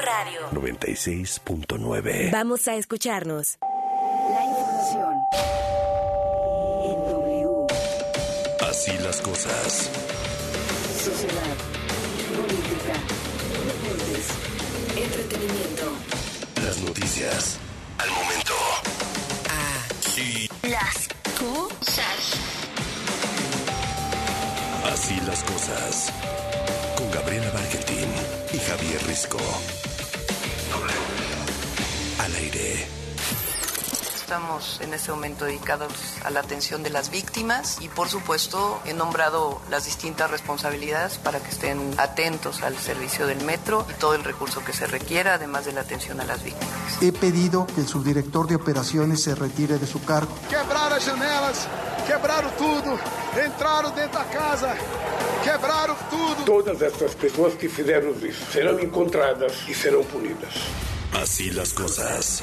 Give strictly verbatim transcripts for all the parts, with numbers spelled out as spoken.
Radio noventa y seis punto nueve. Vamos a escucharnos. La información en W. Así las cosas. Sociedad, política, deportes, entretenimiento. Las noticias al momento. Así Las cosas. Así las cosas. Con Gabriela Bargentín y Javier Risco. Al aire. Estamos en este momento dedicados a la atención de las víctimas y, por supuesto, he nombrado las distintas responsabilidades para que estén atentos al servicio del metro y todo el recurso que se requiera, además de la atención a las víctimas. He pedido que el subdirector de operaciones se retire de su cargo. Quebraram as janelas, quebraram tudo, entraram dentro da casa, quebraram tudo. Todas estas pessoas que fizeram isso serão encontradas e serão punidas. Así las cosas.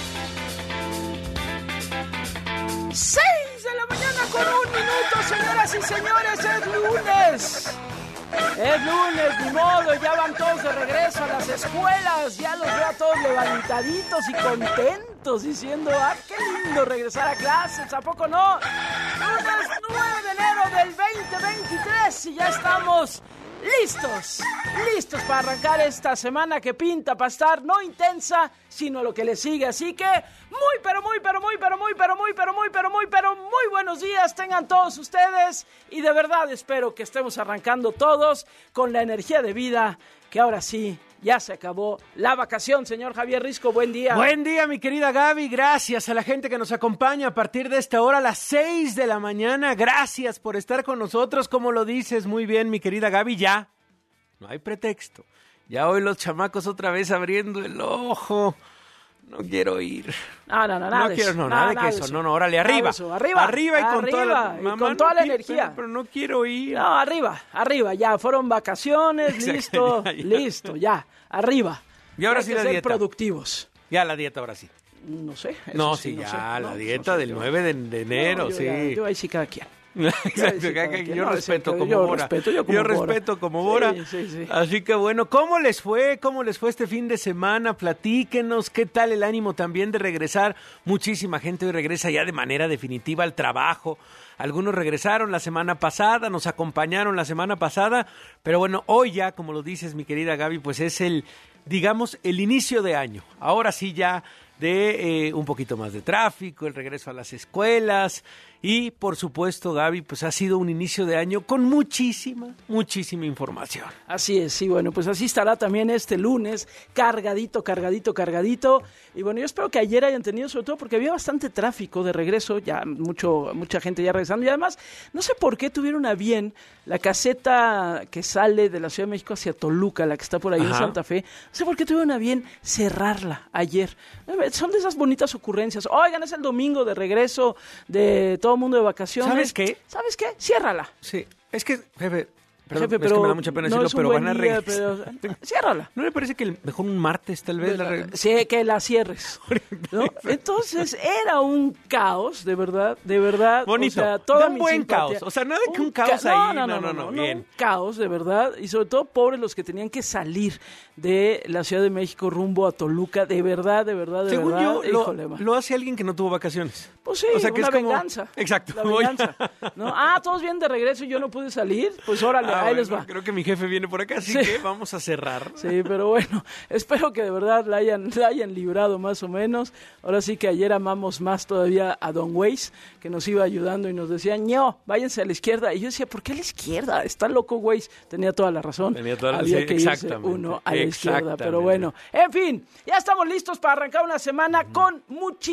seis de la mañana con un minuto, señoras y señores, es lunes. Es lunes, ni modo, ya van todos de regreso a las escuelas, ya los veo a todos levantaditos y contentos, diciendo, ah, qué lindo regresar a clases, ¿a poco no? Lunes nueve de enero del veinte veintitrés y ya estamos listos, listos para arrancar esta semana que pinta para estar no intensa, sino lo que le sigue. Así que muy, pero muy, pero muy, pero muy, pero muy, pero muy, pero muy, pero muy buenos días tengan todos ustedes. Y de verdad espero que estemos arrancando todos con la energía de vida, que ahora sí, ya se acabó la vacación. Señor Javier Risco, buen día. Buen día, mi querida Gaby. Gracias a la gente que nos acompaña a partir de esta hora, a las seis de la mañana. Gracias por estar con nosotros. Como lo dices muy bien, mi querida Gaby, ya no hay pretexto. Ya hoy los chamacos otra vez abriendo el ojo. No quiero ir. No, no, no, nada. No quiero, eso, no, nada, nada de nada que de eso. eso. No, no, órale, arriba. Eso, arriba. Arriba y con arriba, toda la, y mamá, con toda no la quiero, energía. Pero, pero no quiero ir. No, arriba, arriba, ya. Fueron vacaciones, listo, ya, ya. listo, ya. Arriba. Y ahora Hay sí que la ser dieta. productivos. Ya la dieta ahora sí. No sé. eso No, sí, no ya, sé. la No, dieta no sé, del yo- nueve de, de enero, No, yo sí. ya- yo ahí sí cada quien. Exacto, sí, cada cada quien- quien. yo No, respeto sí, como yo Bora. respeto, yo como Bora. respeto como Sí, Bora. sí, sí. Así que bueno, ¿cómo les fue? ¿Cómo les fue este fin de semana? Platíquenos, ¿qué tal el ánimo también de regresar? Muchísima gente hoy regresa ya de manera definitiva al trabajo. Algunos regresaron la semana pasada, nos acompañaron la semana pasada, pero bueno, hoy ya, como lo dices mi querida Gaby, pues es el, digamos, el inicio de año. Ahora sí ya de eh, un poquito más de tráfico, el regreso a las escuelas y por supuesto, Gaby, pues ha sido un inicio de año con muchísima, muchísima información. Así es, sí, bueno, pues así estará también este lunes, cargadito, cargadito, cargadito. Y bueno, yo espero que ayer hayan tenido, sobre todo porque había bastante tráfico de regreso, ya mucho, mucha gente ya regresando. Y además, no sé por qué tuvieron a bien la caseta que sale de la Ciudad de México hacia Toluca, la que está por ahí en Ajá. Santa Fe. No sé por qué tuvieron a bien cerrarla ayer. Son de esas bonitas ocurrencias. Oigan, es el domingo de regreso de todo el mundo de vacaciones. ¿Sabes qué? ¿Sabes qué? Ciérrala. Sí, es que, jefe, perdón, Jefe, es pero que me da mucha pena no decirlo, es un pero buen van a día, regresar. pero- ciérrala. ¿No le parece que el- mejor un martes tal vez? La re- Sí, que la cierres. ¿no? Entonces era un caos, de verdad, de verdad. Bonito, O sea, toda de un mi buen simpatía. caos. O sea, nada de que un caos ca- ahí. No, no, No, no, no, no, no, no, bien. un caos, de verdad. Y sobre todo pobres los que tenían que salir de la Ciudad de México rumbo a Toluca. De verdad, de verdad, de Según verdad. yo, lo, Híjole, ma. lo hace alguien que no tuvo vacaciones. Pues sí, o sea, que una es como- venganza. Exacto. La voy a- venganza. ¿No? Ah, todos vienen de regreso y yo no pude salir. Pues órale, Ah, ahí bueno, les va. Creo que mi jefe viene por acá, así Sí. que vamos a cerrar. Sí, pero bueno, espero que de verdad la hayan, la hayan librado más o menos. Ahora sí que ayer amamos más todavía a Don Weiss, que nos iba ayudando y nos decía, no, váyanse a la izquierda. Y yo decía, ¿por qué a la izquierda? Está loco Weiss. Tenía toda la razón. Tenía toda la- Había sí, que irse exactamente, uno a la izquierda. exactamente. Pero bueno, en fin, ya estamos listos para arrancar una semana con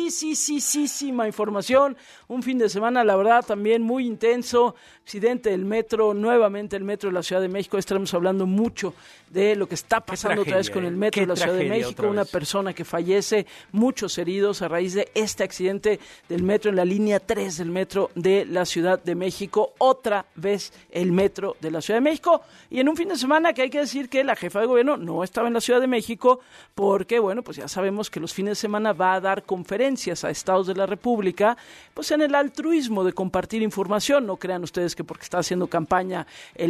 muchísima información. Un fin de semana, la verdad, también muy intenso. Accidente del metro, nuevamente el metro de la Ciudad de México. Estaremos hablando mucho de lo que está pasando otra vez tragedia, con el ¿eh? metro Qué de la Ciudad de tragedia México. otra Una vez. persona que fallece, muchos heridos a raíz de este accidente del metro en la línea tres del metro de la Ciudad de México. Otra vez el metro de la Ciudad de México. Y en un fin de semana que hay que decir que la jefa de gobierno no estaba en la Ciudad de México porque, bueno, pues ya sabemos que los fines de semana va a dar conferencias a estados de la República, pues en el altruismo de compartir información. No crean ustedes que porque está haciendo campaña electoral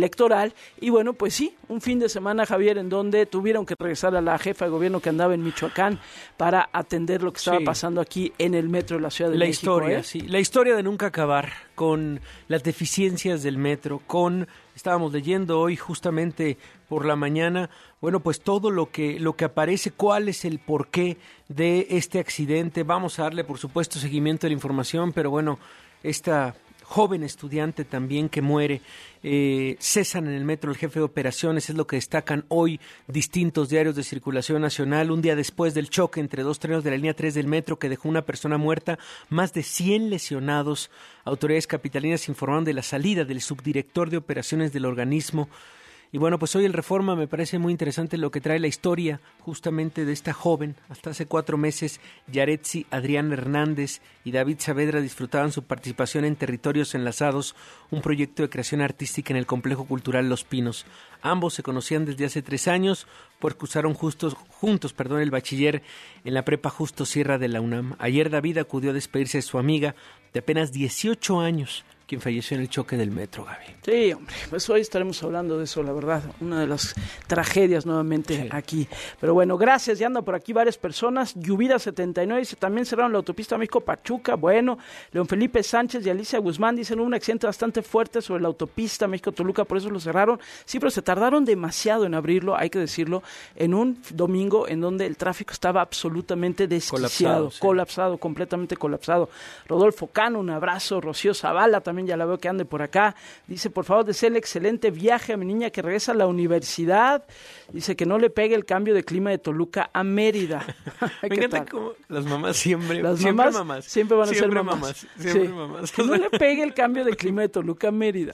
electoral. Y bueno, pues sí, un fin de semana, Javier, en donde tuvieron que regresar a la jefa de gobierno que andaba en Michoacán para atender lo que estaba sí. pasando aquí en el metro de la Ciudad de la México. Historia, ¿eh? sí. La historia de nunca acabar con las deficiencias del metro, con, estábamos leyendo hoy justamente por la mañana, bueno, pues todo lo que, lo que aparece, cuál es el porqué de este accidente. Vamos a darle, por supuesto, seguimiento de la información, pero bueno, esta joven estudiante también que muere, eh, cesan en el metro el jefe de operaciones, es lo que destacan hoy distintos diarios de circulación nacional, un día después del choque entre dos trenes de la línea tres del metro que dejó una persona muerta, más de cien lesionados. Autoridades capitalinas informaron de la salida del subdirector de operaciones del organismo. Y bueno, pues hoy el Reforma me parece muy interesante lo que trae la historia justamente de esta joven. Hasta hace cuatro meses, Yaretsi Adrián Hernández y David Saavedra disfrutaban su participación en Territorios Enlazados, un proyecto de creación artística en el Complejo Cultural Los Pinos. Ambos se conocían desde hace tres años, pues cursaron justos, juntos perdón, el bachiller en la prepa Justo Sierra de la UNAM. Ayer David acudió a despedirse de su amiga de apenas dieciocho años, quien falleció en el choque del metro, Gaby. Sí, hombre, pues hoy estaremos hablando de eso, la verdad, una de las tragedias nuevamente sí. aquí. Pero bueno, gracias, ya andan por aquí varias personas. Lluvida setenta y nueve dice, también cerraron la autopista México-Pachuca. Bueno, León Felipe Sánchez y Alicia Guzmán dicen, hubo un accidente bastante fuerte sobre la autopista México-Toluca, por eso lo cerraron. Sí, pero se tardaron demasiado en abrirlo, hay que decirlo, en un domingo en donde el tráfico estaba absolutamente desquiciado, colapsado, sí. colapsado, completamente colapsado. Rodolfo Cano, un abrazo. Rocío Zavala también, ya la veo que ande por acá, dice, por favor, desea el excelente viaje a mi niña que regresa a la universidad, dice que no le pegue el cambio de clima de Toluca a Mérida. Me encanta cómo las mamás siempre, las siempre mamás, mamás, siempre van a siempre ser mamás, mamás siempre sí. mamás. Que no le pegue el cambio de clima de Toluca a Mérida.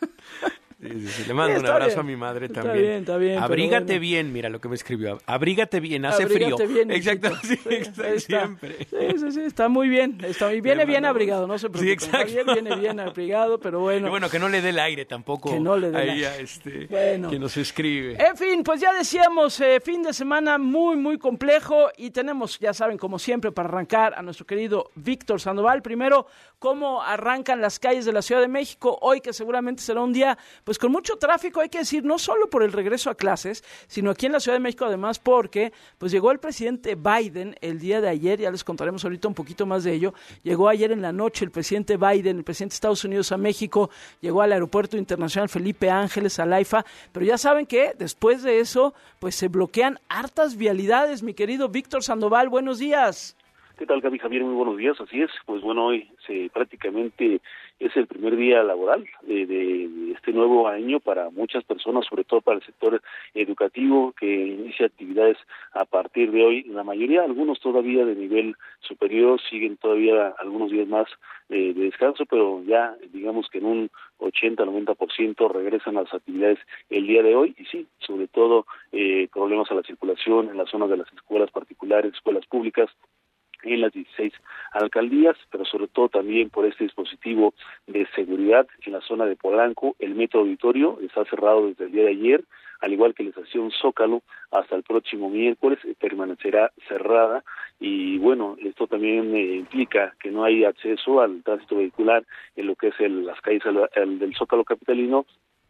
Sí, sí, sí. Le mando sí, un abrazo bien. a mi madre está también. Bien, está bien, Abrígate bueno. bien, mira lo que me escribió. Abrígate bien, hace Abrígate frío. Bien, exacto, sí, sí, exacto siempre. Sí, sí, sí, está muy bien. Está, y viene bien abrigado, no se preocupen. Sí, exacto. Javier viene bien abrigado, pero bueno. Y bueno, que no le dé el aire tampoco. Que no le dé ahí el aire. A este, bueno. que nos escribe. En fin, pues ya decíamos, eh, fin de semana muy, muy complejo y tenemos, ya saben, como siempre, para arrancar a nuestro querido Víctor Sandoval. Primero, cómo arrancan las calles de la Ciudad de México hoy, que seguramente será un día, pues con mucho tráfico, hay que decir, no solo por el regreso a clases, sino aquí en la Ciudad de México además porque pues llegó el presidente Biden el día de ayer, ya les contaremos ahorita un poquito más de ello, llegó ayer en la noche el presidente Biden, el presidente de Estados Unidos a México, llegó al Aeropuerto Internacional Felipe Ángeles, al AIFA, pero ya saben que después de eso, pues se bloquean hartas vialidades, mi querido Víctor Sandoval, buenos días. ¿Qué tal, Gaby Javier? Muy buenos días, así es, pues bueno, hoy se prácticamente es el primer día laboral de, de, de este nuevo año para muchas personas, sobre todo para el sector educativo que inicia actividades a partir de hoy. La mayoría, algunos todavía de nivel superior, siguen todavía algunos días más eh, de descanso, pero ya digamos que en un ochenta a noventa por ciento regresan a las actividades el día de hoy y sí, sobre todo eh, problemas a la circulación en las zonas de las escuelas particulares, escuelas públicas, en las dieciséis alcaldías, pero sobre todo también por este dispositivo de seguridad en la zona de Polanco. El metro Auditorio está cerrado desde el día de ayer, al igual que la estación Zócalo, hasta el próximo miércoles eh, permanecerá cerrada y bueno, esto también eh, implica que no hay acceso al tránsito vehicular en lo que es el, las calles el, el, del Zócalo capitalino,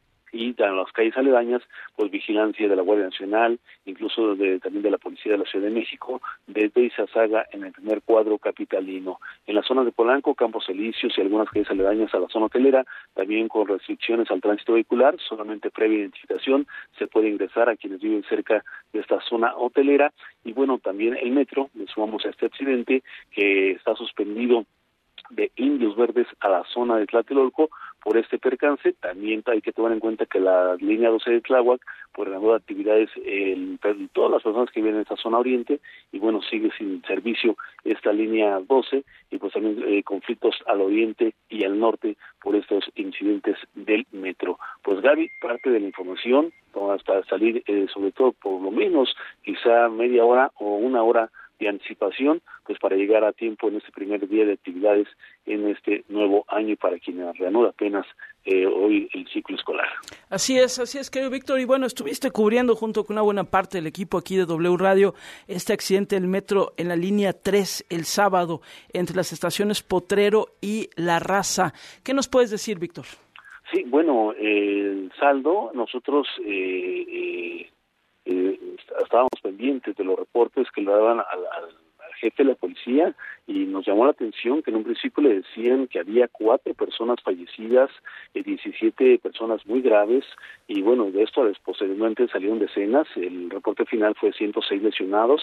y en las calles aledañas, pues vigilancia de la Guardia Nacional, incluso de, también de la Policía de la Ciudad de México, desde Izazaga en el primer cuadro capitalino. En la zona de Polanco, Campos Elíseos y algunas calles aledañas a la zona hotelera, también con restricciones al tránsito vehicular, solamente previa identificación se puede ingresar a quienes viven cerca de esta zona hotelera, y bueno, también el metro, le sumamos a este accidente, que está suspendido de Indios Verdes a la zona de Tlatelolco por este percance. También hay que tomar en cuenta que la línea doce de Tláhuac pues reanuda actividades en todas las personas que viven en esta zona oriente y bueno, sigue sin servicio esta línea doce y pues también eh, conflictos al oriente y al norte por estos incidentes del metro. Pues Gaby, parte de la información, hasta salir eh, sobre todo por lo menos quizá media hora o una hora de anticipación, pues para llegar a tiempo en este primer día de actividades en este nuevo año y para quienes reanuda apenas eh, hoy el ciclo escolar. Así es, así es, querido Víctor, y bueno, estuviste cubriendo junto con una buena parte del equipo aquí de W Radio este accidente del metro en la línea tres el sábado entre las estaciones Potrero y La Raza. ¿Qué nos puedes decir, Víctor? Sí, bueno, el saldo, nosotros eh, eh, eh, estábamos pendientes de los reportes que le daban al, al, al jefe de la policía y nos llamó la atención que en un principio le decían que había cuatro personas fallecidas, eh, diecisiete personas muy graves y bueno, de esto posteriormente salieron decenas, el reporte final fue ciento seis lesionados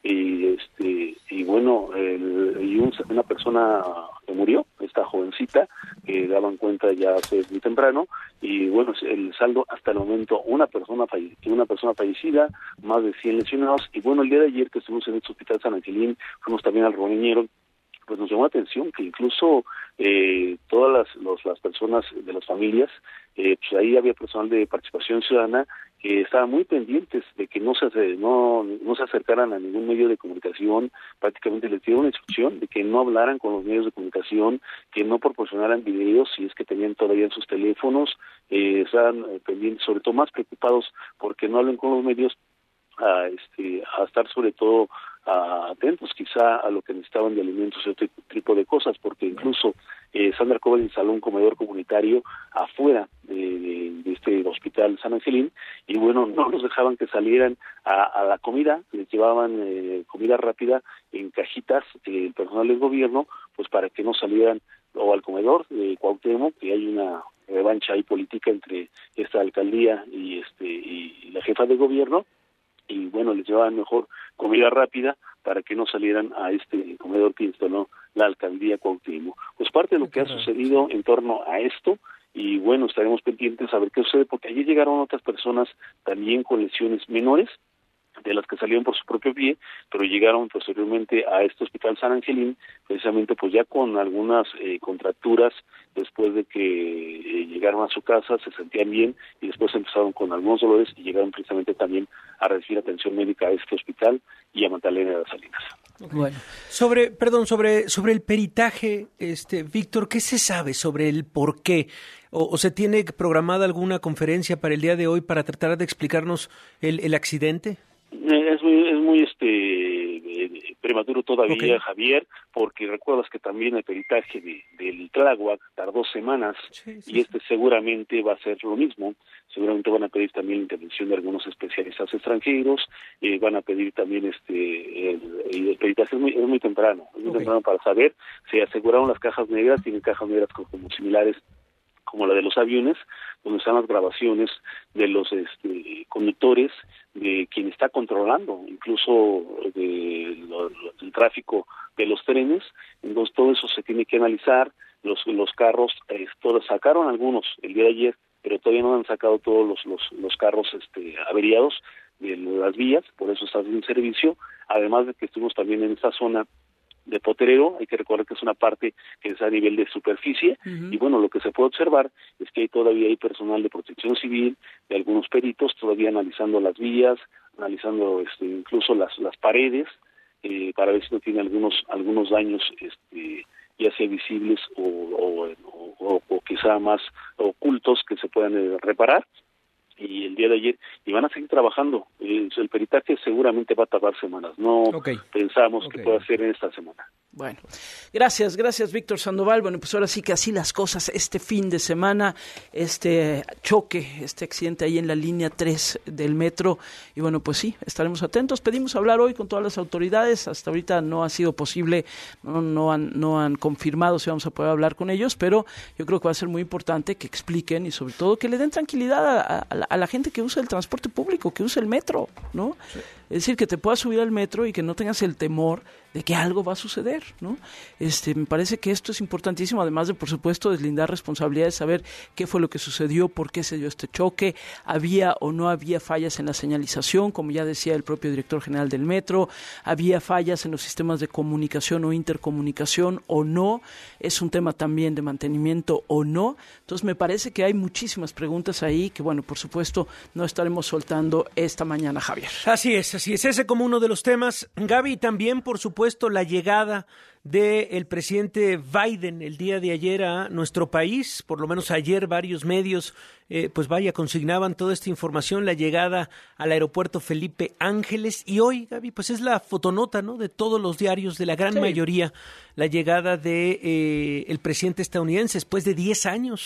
y este y bueno el, y un, una persona que murió, esta jovencita que daban cuenta ya hace muy temprano y bueno el saldo hasta el momento una persona falle, una persona fallecida, más de cien lesionados y bueno el día de ayer que estuvimos en el hospital San Angelín fuimos también al Romeñero, pues nos llamó la atención que incluso eh, todas las los, las personas de las familias, eh, pues ahí había personal de participación ciudadana que estaban muy pendientes de que no se no no se acercaran a ningún medio de comunicación, prácticamente les dieron una instrucción de que no hablaran con los medios de comunicación, que no proporcionaran videos si es que tenían todavía en sus teléfonos, eh, estaban eh, pendientes, sobre todo más preocupados porque no hablen con los medios, a este a estar sobre todo a, atentos quizá a lo que necesitaban de alimentos y otro tipo de cosas, porque incluso eh, Sandra Cobas instaló un comedor comunitario afuera de, de, de este hospital San Angelín y bueno, no los dejaban que salieran a, a la comida, les llevaban eh, comida rápida en cajitas eh, el personal del gobierno, pues para que no salieran o al comedor de Cuauhtémoc, que hay una revancha ahí política entre esta alcaldía y este y la jefa de gobierno, y bueno, les llevaban mejor comida rápida para que no salieran a este comedor que instaló la alcaldía Cuauhtémoc. Pues parte de lo que ha sucedido en torno a esto, y bueno, estaremos pendientes a ver qué sucede, porque allí llegaron otras personas también con lesiones menores, de las que salieron por su propio pie, pero llegaron posteriormente a este hospital San Angelín, precisamente pues ya con algunas eh, contracturas, después de que eh, llegaron a su casa, se sentían bien, y después empezaron con algunos dolores, y llegaron precisamente también a recibir atención médica a este hospital y a Magdalena de las Salinas. Okay. Bueno, sobre, perdón, sobre sobre el peritaje, este Víctor, ¿qué se sabe sobre el por qué? O, o se tiene programada alguna conferencia para el día de hoy para tratar de explicarnos el, el accidente? Es muy, es muy este prematuro todavía, okay. Javier, porque recuerdas que también el peritaje de, del Tláhuac tardó semanas, sí, sí, y este sí. seguramente va a ser lo mismo. Seguramente van a pedir también la intervención de algunos especialistas extranjeros, eh, van a pedir también este el, el peritaje es muy, es muy temprano, es muy okay. temprano para saber. Se aseguraron las cajas negras, tienen cajas negras como similares como la de los aviones, donde están las grabaciones de los este, conductores, de quien está controlando, incluso de, lo, lo, el tráfico de los trenes. Entonces todo eso se tiene que analizar. Los los carros, eh, todos sacaron algunos el día de ayer, pero todavía no han sacado todos los los, los carros este, averiados de las vías, por eso está sin servicio. Además de que estuvimos también en esta zona de Potrero, hay que recordar que es una parte que es a nivel de superficie, uh-huh. y bueno, lo que se puede observar es que hay todavía hay personal de protección civil, de algunos peritos, todavía analizando las vías, analizando este, incluso las las paredes, eh, para ver si no tiene algunos algunos daños, este, ya sea visibles o, o, o, o quizá más ocultos que se puedan eh, reparar. Y el día de ayer, y van a seguir trabajando. El, el peritaje seguramente va a tardar semanas, no okay. pensamos okay. que pueda ser en esta semana. Bueno, gracias, gracias Víctor Sandoval. Bueno, pues ahora sí que así las cosas este fin de semana, este choque, este accidente ahí en la línea tres del metro, y bueno, pues sí, estaremos atentos. Pedimos hablar hoy con todas las autoridades, hasta ahorita no ha sido posible, no, no han no han confirmado si vamos a poder hablar con ellos, pero yo creo que va a ser muy importante que expliquen y sobre todo que le den tranquilidad a, a, a la gente que usa el transporte público, que usa el metro, ¿no? Sí. Es decir, que te puedas subir al metro y que no tengas el temor de que algo va a suceder, ¿no? Este, me parece que esto es importantísimo, además de, por supuesto, deslindar responsabilidades, saber qué fue lo que sucedió, por qué se dio este choque, había o no había fallas en la señalización, como ya decía el propio director general del metro, había fallas en los sistemas de comunicación o intercomunicación o no, es un tema también de mantenimiento o no. Entonces me parece que hay muchísimas preguntas ahí que, bueno, por supuesto, no estaremos soltando esta mañana, Javier. Así es, así es, ese como uno de los temas. Gaby, también, por supuesto, la llegada del presidente Biden el día de ayer a nuestro país, por lo menos ayer varios medios, eh, pues vaya, consignaban toda esta información, la llegada al aeropuerto Felipe Ángeles, y hoy, Gaby, pues es la fotonota, ¿no?, de todos los diarios, de la gran sí. mayoría, la llegada de eh, el presidente estadounidense después de diez años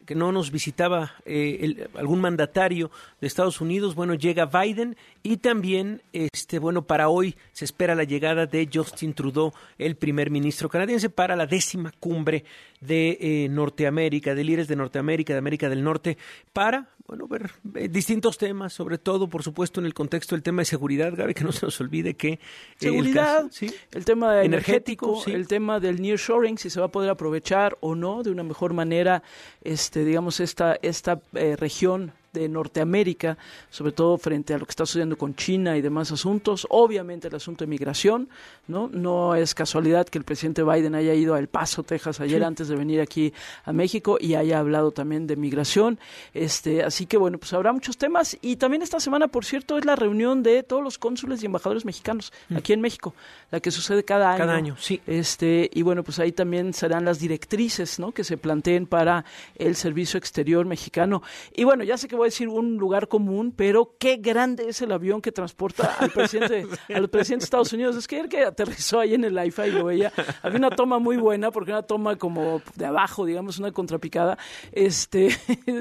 que no nos visitaba eh, el, algún mandatario de Estados Unidos. Bueno, llega Biden y también, este, bueno, para hoy se espera la llegada de Justin Trudeau, el primer ministro canadiense, para la décima cumbre de eh, Norteamérica, de líderes de Norteamérica, de América del Norte, para, bueno, ver eh, distintos temas, sobre todo, por supuesto, en el contexto del tema de seguridad, Gaby, que no se nos olvide que... Eh, Seguridad, el, caso, ¿sí? el tema energético, energético sí. El tema del nearshoring, si se va a poder aprovechar o no de una mejor manera, este, digamos, esta, esta eh, región de Norteamérica, sobre todo frente a lo que está sucediendo con China y demás asuntos. Obviamente el asunto de migración, ¿no? No es casualidad que el presidente Biden haya ido a El Paso, Texas, ayer sí. antes de venir aquí a México y haya hablado también de migración. Este, así que bueno, pues habrá muchos temas. Y también esta semana, por cierto, es la reunión de todos los cónsules y embajadores mexicanos mm. aquí en México, la que sucede cada año. Cada año, sí. Este, y bueno, pues ahí también serán las directrices, ¿no? Que se planteen para el servicio exterior mexicano. Y bueno, ya sé que voy a decir un lugar común, pero qué grande es el avión que transporta al presidente, al presidente de Estados Unidos. Es que el que aterrizó ahí en el I F A y lo veía, había una toma muy buena, porque una toma como de abajo, digamos, una contrapicada. Este,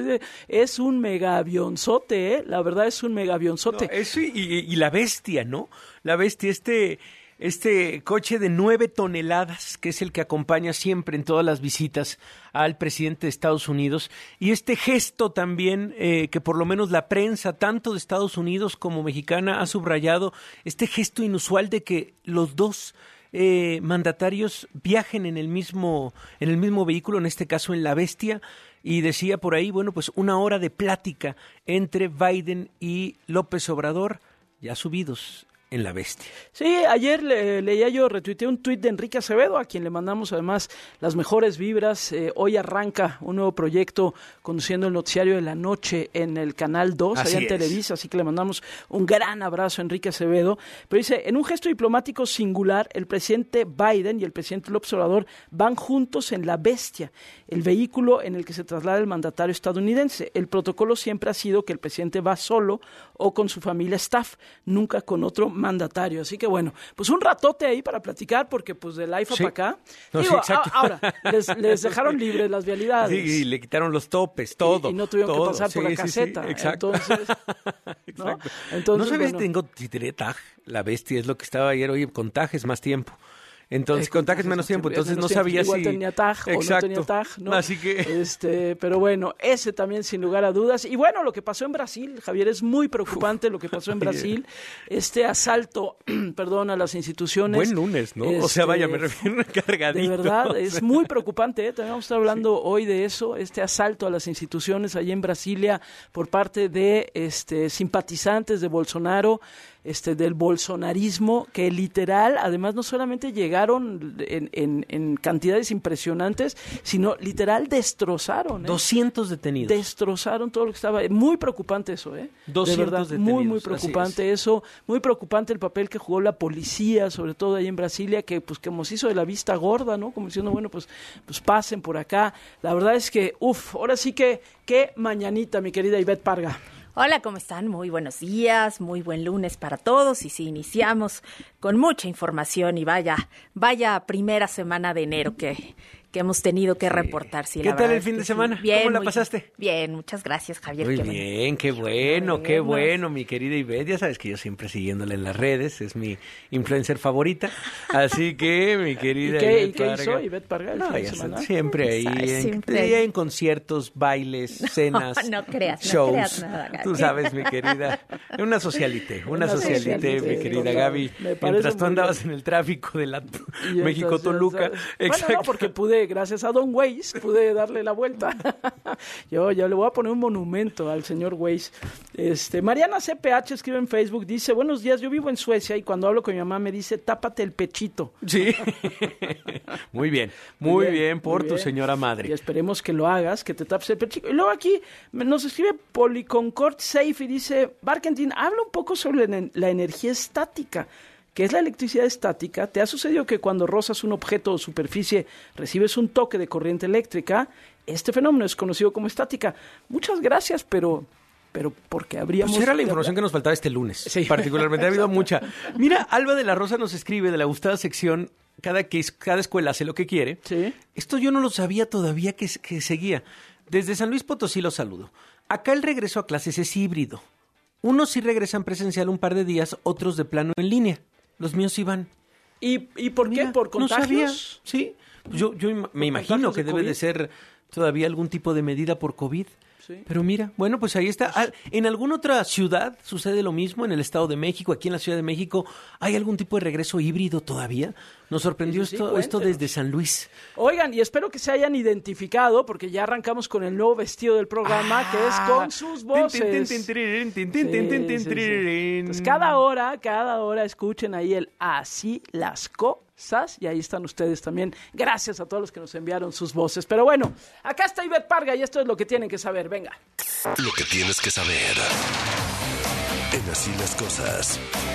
es un mega avionzote, ¿eh? La verdad es un mega avionzote. No, eso y, y, y la bestia, ¿no? La bestia, este... Este coche de nueve toneladas, que es el que acompaña siempre en todas las visitas al presidente de Estados Unidos, y este gesto también eh, que por lo menos la prensa, tanto de Estados Unidos como mexicana, ha subrayado, este gesto inusual de que los dos eh, mandatarios viajen en el mismo, en el mismo vehículo, en este caso en la bestia. Y decía por ahí, bueno, pues una hora de plática entre Biden y López Obrador, ya subidos en la bestia. Sí, ayer le, leía yo, retuiteé un tuit de Enrique Acevedo, a quien le mandamos además las mejores vibras. Eh, hoy arranca un nuevo proyecto conduciendo el noticiario de la noche en el Canal dos, allá en Televisa, así que le mandamos un gran abrazo a Enrique Acevedo. Pero dice, en un gesto diplomático singular, el presidente Biden y el presidente López Obrador van juntos en la bestia, el vehículo en el que se traslada el mandatario estadounidense. El protocolo siempre ha sido que el presidente va solo o con su familia staff, nunca con otro mandatario. Así que bueno, pues un ratote ahí para platicar, porque pues del I F A sí. para acá. No, Digo, sí, a, ahora, les, les dejaron libres las vialidades. Sí, y le quitaron los topes, todo. Y, y no tuvieron todo. que pasar sí, por la sí, caseta. Sí, exacto. Entonces, exacto. ¿no? Entonces, no sabes bueno. si tengo, si tenía tag, la bestia es lo que estaba ayer, oye, con tag es más tiempo. Entonces, eh, contajes menos tiempo, entonces no sabía igual si... Igual tenía tag o no tenía tag, ¿no? Así que... Este, pero bueno, ese también sin lugar a dudas. Y bueno, lo que pasó en Brasil, Javier, es muy preocupante Uf. lo que pasó en Brasil. Este asalto, perdón, a las instituciones. Buen lunes, ¿no? Este, o sea, vaya, me refiero a cargadito. De verdad, es muy preocupante, ¿eh? También vamos a estar hablando sí. hoy de eso, este asalto a las instituciones allí en Brasilia por parte de este simpatizantes de Bolsonaro, este del bolsonarismo, que literal, además no solamente llegaron en, en, en cantidades impresionantes, sino literal destrozaron. ¿eh? doscientos detenidos. Destrozaron todo lo que estaba. Muy preocupante eso, ¿eh? doscientos de verdad, detenidos. Muy, muy preocupante eso. Muy preocupante el papel que jugó la policía, sobre todo ahí en Brasilia, que pues como se hizo de la vista gorda, ¿no? Como diciendo, bueno, pues, pues pasen por acá. La verdad es que, uff, ahora sí que, qué mañanita, mi querida Ivette Parga. Hola, ¿cómo están? Muy buenos días, muy buen lunes para todos. Y sí, iniciamos con mucha información y vaya, vaya primera semana de enero que, que hemos tenido que reportar. Sí, ¿Qué la tal el es fin de sí. semana? Bien, ¿Cómo la muy pasaste? Bien, muchas gracias, Javier. Muy qué bien, qué bueno, qué bueno, mi querida Ivette. Ya sabes que yo siempre siguiéndola en las redes, es mi influencer favorita. Así que, mi querida ¿Y qué, Ivette ¿y qué Parga, hizo Ivette Parga el no, fin de ya semana? Siempre ahí, Ay, en, siempre. ahí en conciertos, bailes, cenas, No, no creas, shows. no creas nada, Gaby. Tú sabes, mi querida, una socialite, una, Una socialite, socialite, mi querida total. Gaby. Me parece Mientras tú muy andabas bien. en el tráfico de la Y México-Toluca. entonces, Bueno, Exacto. no, porque pude, gracias a Don Waze, pude darle la vuelta. Yo ya le voy a poner un monumento al señor Waze. Este, Mariana C P H escribe en Facebook, dice, buenos días, yo vivo en Suecia y cuando hablo con mi mamá me dice, tápate el pechito. Sí. Muy bien, muy, Muy bien, bien, por muy tu bien. señora Y madre. esperemos que lo hagas, que te tapes el pechito. Y luego aquí nos escribe Policoncord Safe y dice, Barkentin, habla un poco sobre la, la energía estática. ¿Qué es la electricidad estática? ¿Te ha sucedido que cuando rozas un objeto o superficie recibes un toque de corriente eléctrica? Este fenómeno es conocido como estática. Muchas gracias, pero... pero porque habríamos... Pues era la información que nos faltaba este lunes, Sí. particularmente. Ha habido mucha. Mira, Alba de la Rosa nos escribe de la gustada sección, cada, que, cada escuela hace lo que quiere. Sí. Esto yo no lo sabía todavía que, que seguía. Desde San Luis Potosí los saludo. Acá el regreso a clases es híbrido. Unos sí regresan presencial un par de días, otros de plano en línea. Los míos sí van. ¿Y, y por Mira, qué? ¿Por contagios? No sabía. Sí, yo, yo im- me imagino que de debe COVID? de ser todavía algún tipo de medida por COVID. Sí. Pero mira, bueno, pues ahí está. Ah, ¿en alguna otra ciudad sucede lo mismo? ¿En el Estado de México, aquí en la Ciudad de México, hay algún tipo de regreso híbrido todavía? Nos sorprendió Sí, sí, sí, esto, esto cuéntenos. desde San Luis. Oigan, y espero que se hayan identificado, porque ya arrancamos con el nuevo vestido del programa, que es con sus voces. Sí, sí, sí. Entonces, cada hora, cada hora escuchen ahí el así las cosas, y ahí están ustedes también. Gracias a todos los que nos enviaron sus voces. Pero bueno, acá está Ivette Parga y esto es lo que tienen que saber. Venga. Lo que tienes que saber. En Así las Cosas.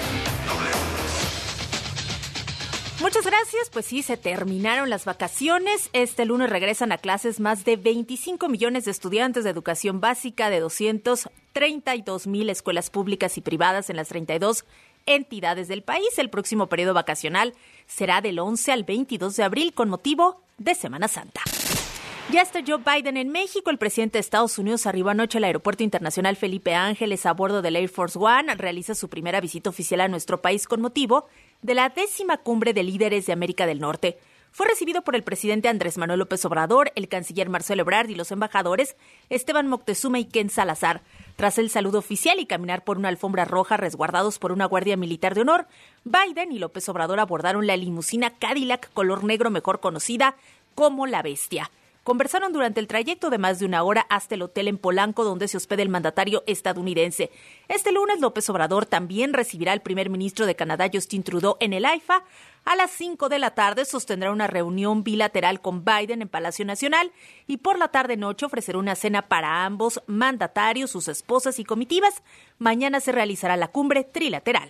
Muchas gracias. Pues sí, se terminaron las vacaciones. Este lunes regresan a clases más de veinticinco millones de estudiantes de educación básica de doscientas treinta y dos mil escuelas públicas y privadas en las treinta y dos entidades del país. El próximo periodo vacacional será del once al veintidós de abril con motivo de Semana Santa. Ya está Joe Biden en México. El presidente de Estados Unidos arribó anoche al Aeropuerto Internacional Felipe Ángeles a bordo del Air Force One. Realiza su primera visita oficial a nuestro país con motivo de la décima cumbre de líderes de América del Norte. Fue recibido por el presidente Andrés Manuel López Obrador, el canciller Marcelo Ebrard y los embajadores Esteban Moctezuma y Ken Salazar. Tras el saludo oficial y caminar por una alfombra roja resguardados por una guardia militar de honor, Biden y López Obrador abordaron la limusina Cadillac color negro mejor conocida como La Bestia. Conversaron durante el trayecto de más de una hora hasta el hotel en Polanco, donde se hospeda el mandatario estadounidense. Este lunes, López Obrador también recibirá al primer ministro de Canadá, Justin Trudeau, en el AIFA. A las cinco de la tarde sostendrá una reunión bilateral con Biden en Palacio Nacional y por la tarde-noche ofrecerá una cena para ambos mandatarios, sus esposas y comitivas. Mañana se realizará la cumbre trilateral.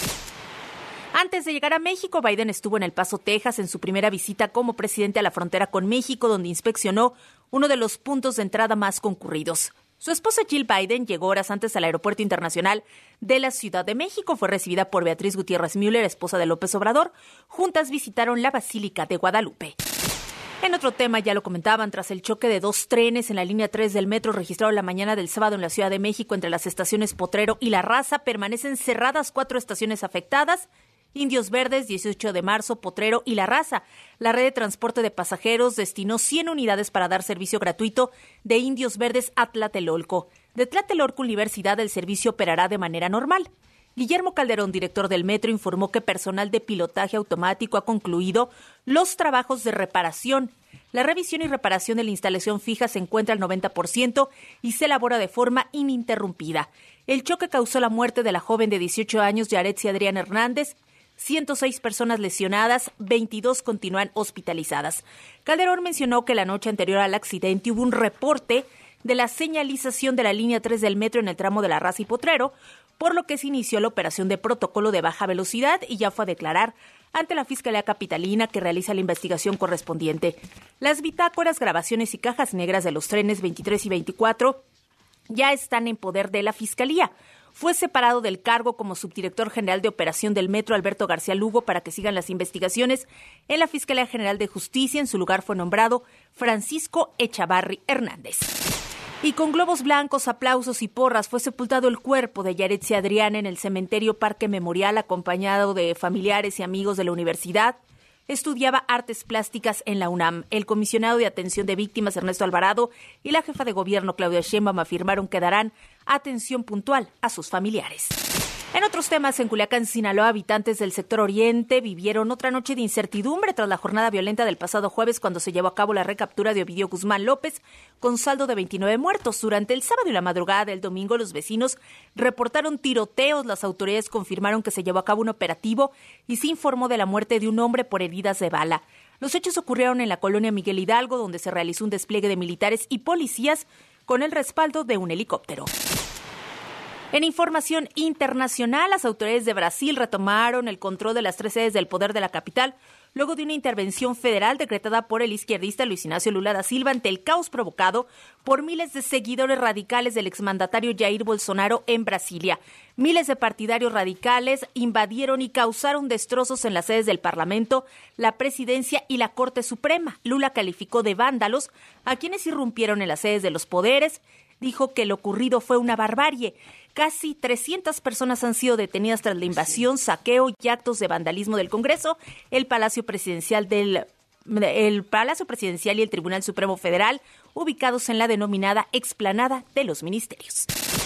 Antes de llegar a México, Biden estuvo en El Paso, Texas, en su primera visita como presidente a la frontera con México, donde inspeccionó uno de los puntos de entrada más concurridos. Su esposa Jill Biden llegó horas antes al Aeropuerto Internacional de la Ciudad de México. Fue recibida por Beatriz Gutiérrez Müller, esposa de López Obrador. Juntas visitaron la Basílica de Guadalupe. En otro tema, ya lo comentaban, tras el choque de dos trenes en la línea tres del metro registrado la mañana del sábado en la Ciudad de México entre las estaciones Potrero y La Raza, permanecen cerradas cuatro estaciones afectadas: Indios Verdes, dieciocho de marzo, Potrero y La Raza. La red de transporte de pasajeros destinó cien unidades para dar servicio gratuito de Indios Verdes a Tlatelolco. De Tlatelolco Universidad, el servicio operará de manera normal. Guillermo Calderón, director del metro, informó que personal de pilotaje automático ha concluido los trabajos de reparación. La revisión y reparación de la instalación fija se encuentra al noventa por ciento y se elabora de forma ininterrumpida. El choque causó la muerte de la joven de dieciocho años, Yaretsi Adrián Hernández. ciento seis personas lesionadas, veintidós continúan hospitalizadas. Calderón mencionó que la noche anterior al accidente hubo un reporte de la señalización de la línea tres del metro en el tramo de La Raza y Potrero, por lo que se inició la operación de protocolo de baja velocidad y ya fue a declarar ante la Fiscalía Capitalina, que realiza la investigación correspondiente. Las bitácoras, grabaciones y cajas negras de los trenes veintitrés y veinticuatro ya están en poder de la Fiscalía. Fue separado del cargo como subdirector general de operación del metro Alberto García Lugo para que sigan las investigaciones en la Fiscalía General de Justicia. En su lugar fue nombrado Francisco Echavarri Hernández. Y con globos blancos, aplausos y porras fue sepultado el cuerpo de Yaretsi Adrián en el cementerio Parque Memorial, acompañado de familiares y amigos de la universidad. Estudiaba artes plásticas en la UNAM. El comisionado de atención de víctimas, Ernesto Alvarado, y la jefa de gobierno, Claudia Sheinbaum, afirmaron que darán atención puntual a sus familiares. En otros temas, en Culiacán, Sinaloa, habitantes del sector oriente vivieron otra noche de incertidumbre tras la jornada violenta del pasado jueves, cuando se llevó a cabo la recaptura de Ovidio Guzmán López, con saldo de veintinueve muertos. Durante el sábado y la madrugada del domingo, los vecinos reportaron tiroteos. Las autoridades confirmaron que se llevó a cabo un operativo y se informó de la muerte de un hombre por heridas de bala. Los hechos ocurrieron en la colonia Miguel Hidalgo, donde se realizó un despliegue de militares y policías con el respaldo de un helicóptero. En información internacional, las autoridades de Brasil retomaron el control de las tres sedes del poder de la capital luego de una intervención federal decretada por el izquierdista Luis Ignacio Lula da Silva ante el caos provocado por miles de seguidores radicales del exmandatario Jair Bolsonaro en Brasilia. Miles de partidarios radicales invadieron y causaron destrozos en las sedes del Parlamento, la Presidencia y la Corte Suprema. Lula calificó de vándalos a quienes irrumpieron en las sedes de los poderes. Dijo que lo ocurrido fue una barbarie. Casi trescientas personas han sido detenidas tras la invasión, saqueo y actos de vandalismo del Congreso, el Palacio Presidencial del el Palacio Presidencial y el Tribunal Supremo Federal, ubicados en la denominada explanada de los ministerios.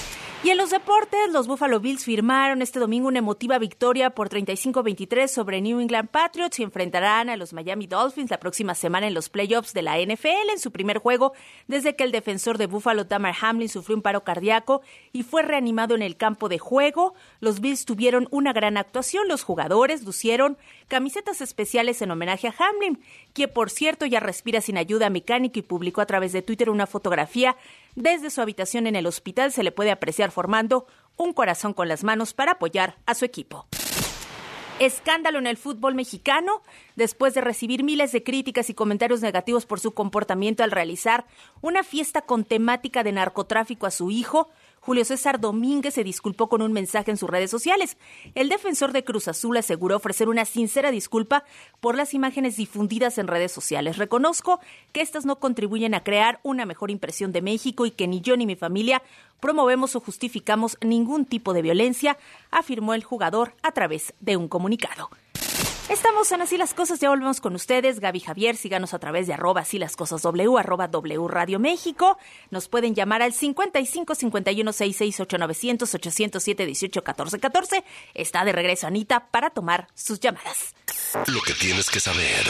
Y en los deportes, los Buffalo Bills firmaron este domingo una emotiva victoria por treinta y cinco a veintitrés sobre New England Patriots y enfrentarán a los Miami Dolphins la próxima semana en los playoffs de la N F L en su primer juego desde que el defensor de Buffalo, Damar Hamlin, sufrió un paro cardíaco y fue reanimado en el campo de juego. Los Bills tuvieron una gran actuación. Los jugadores lucieron camisetas especiales en homenaje a Hamlin, que por cierto ya respira sin ayuda mecánica y publicó a través de Twitter una fotografía. Desde su habitación en el hospital se le puede apreciar formando un corazón con las manos para apoyar a su equipo. Escándalo en el fútbol mexicano después de recibir miles de críticas y comentarios negativos por su comportamiento al realizar una fiesta con temática de narcotráfico a su hijo. Julio César Domínguez se disculpó con un mensaje en sus redes sociales. El defensor de Cruz Azul aseguró ofrecer una sincera disculpa por las imágenes difundidas en redes sociales. Reconozco que estas no contribuyen a crear una mejor impresión de México y que ni yo ni mi familia promovemos o justificamos ningún tipo de violencia, afirmó el jugador a través de un comunicado. Estamos en Así las Cosas, ya volvemos con ustedes. Gaby Javier, síganos a través de arroba Así las Cosas W, arroba W Radio México. Nos pueden llamar al cincuenta y cinco, cincuenta y uno, sesenta y seis, ocho novecientos, ochocientos siete, dieciocho, catorce, catorce. Está de regreso Anita para tomar sus llamadas. Lo que tienes que saber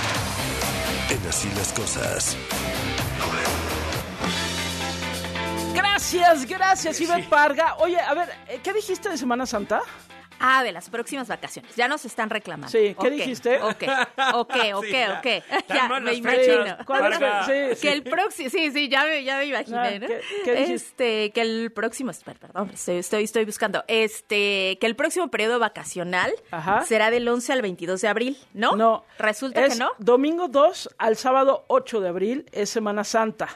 en Así las Cosas. Gracias, gracias, Sí, Ivette sí. Parga. Oye, a ver, ¿qué dijiste de Semana Santa? Ah, de las próximas vacaciones. Ya nos están reclamando. Sí, ¿qué Ok, dijiste? Ok, ok, ok, Sí, ya. ok. Están Ya, mal me las imagino. fechas. ¿Cuál es? Parga. Sí, sí. Que el próximo, sí, sí, ya me, ya me imaginé, Ah, ¿no? ¿qué- qué dijiste? este, que el próximo, espera, perdón, estoy, estoy, estoy buscando, este, que el próximo periodo vacacional Ajá. será del once al veintidós de abril, ¿no? No. Resulta es que no. domingo dos al sábado ocho de abril es Semana Santa.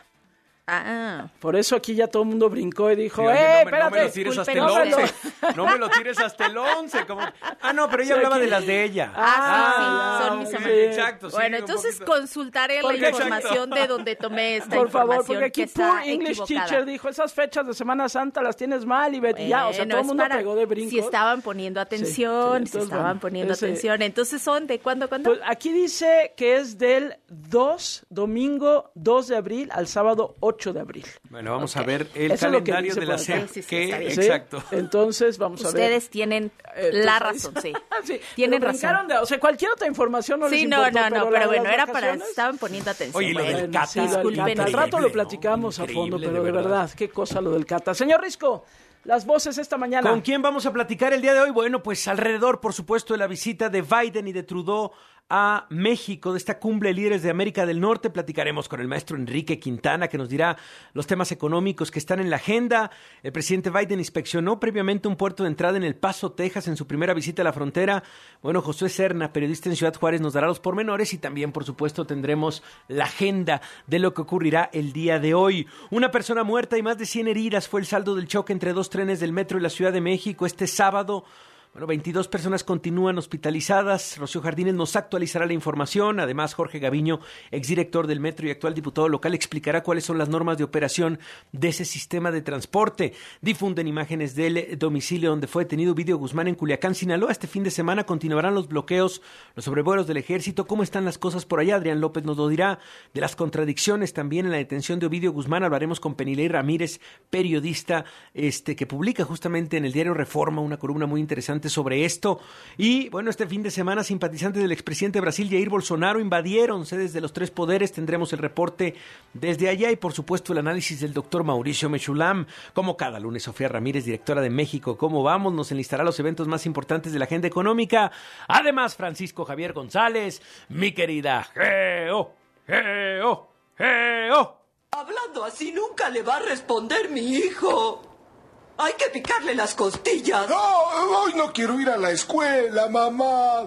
Ah, Por eso aquí ya todo el mundo brincó y dijo, Sí, oye, ¡eh, no, me, no espérate! me lo tires hasta el disculpen once. ustedes. No me lo tires hasta el once. Como... Ah, no, pero ella Sí, hablaba aquí- de las de ella. Ah, sí, sí, son mis sí, semanas. exacto. sí, bueno, un entonces poquito. consultaré Porque- la información de donde tomé esta Por información favor, porque aquí que está Poor English equivocada. Teacher dijo, esas fechas de Semana Santa las tienes mal, y Betty, ya, o sea, Bueno, todo el es mundo para- pegó de brincos. Si estaban poniendo atención, sí, si entonces, estaban bueno, poniendo ese- atención. Entonces, ¿son de cuándo, cuándo? Pues aquí dice que es del dos, domingo dos de abril al sábado ocho de abril. Bueno, vamos Ok. a ver el Eso es lo que calendario dice de la por acá. SEP. Sí, sí, sí, que- está bien. ¿Sí? Exacto. Entonces, vamos a ver. Ustedes tienen Entonces, la razón, sí. sí, Tienen pero razón. brincaron de- o sea, cualquier otra información no les Sí, no, importó, no, no, la pero de bueno, las era para, vacaciones- estaban poniendo atención. Oye, y lo Bueno, del Bueno, Cata. sí, lo del disculpen. Cata. Al rato lo Increíble, platicamos ¿no? a fondo, Increíble, pero de de verdad, verdad. qué cosa lo del Cata. Señor Risco, las voces esta mañana. ¿Con quién vamos a platicar el día de hoy? Bueno, pues alrededor, por supuesto, de la visita de Biden y de Trudeau a México, de esta cumbre de líderes de América del Norte. Platicaremos con el maestro Enrique Quintana, que nos dirá los temas económicos que están en la agenda. El presidente Biden inspeccionó previamente un puerto de entrada en El Paso, Texas, en su primera visita a la frontera. Bueno, Josué Serna, periodista en Ciudad Juárez, nos dará los pormenores y también, por supuesto, tendremos la agenda de lo que ocurrirá el día de hoy. Una persona muerta y más de cien heridas fue el saldo del choque entre dos trenes del metro y la Ciudad de México este sábado. Bueno, veintidós personas continúan hospitalizadas. Rocío Jardines nos actualizará la información. Además, Jorge Gaviño, exdirector del Metro y actual diputado local, explicará cuáles son las normas de operación de ese sistema de transporte. Difunden imágenes del domicilio donde fue detenido Ovidio Guzmán en Culiacán, Sinaloa. Este fin de semana continuarán los bloqueos, los sobrevuelos del ejército. ¿Cómo están las cosas por allá? Adrián López nos lo dirá. De las contradicciones también en la detención de Ovidio Guzmán hablaremos con Penilei Ramírez, periodista este, que publica justamente en el diario Reforma una columna muy interesante sobre esto. Y bueno, este fin de semana simpatizantes del expresidente de Brasil, Jair Bolsonaro, invadieron sedes de los tres poderes. Tendremos el reporte desde allá y por supuesto el análisis del doctor Mauricio Mechulam. Como cada lunes, Sofía Ramírez, directora de México ¿Cómo vamos?, nos enlistará los eventos más importantes de la agenda económica. Además, Francisco Javier González, mi querida Geo, Geo, Geo. Hablando así nunca le va a responder mi hijo. Hay que picarle las costillas. No, hoy no quiero ir a la escuela, mamá.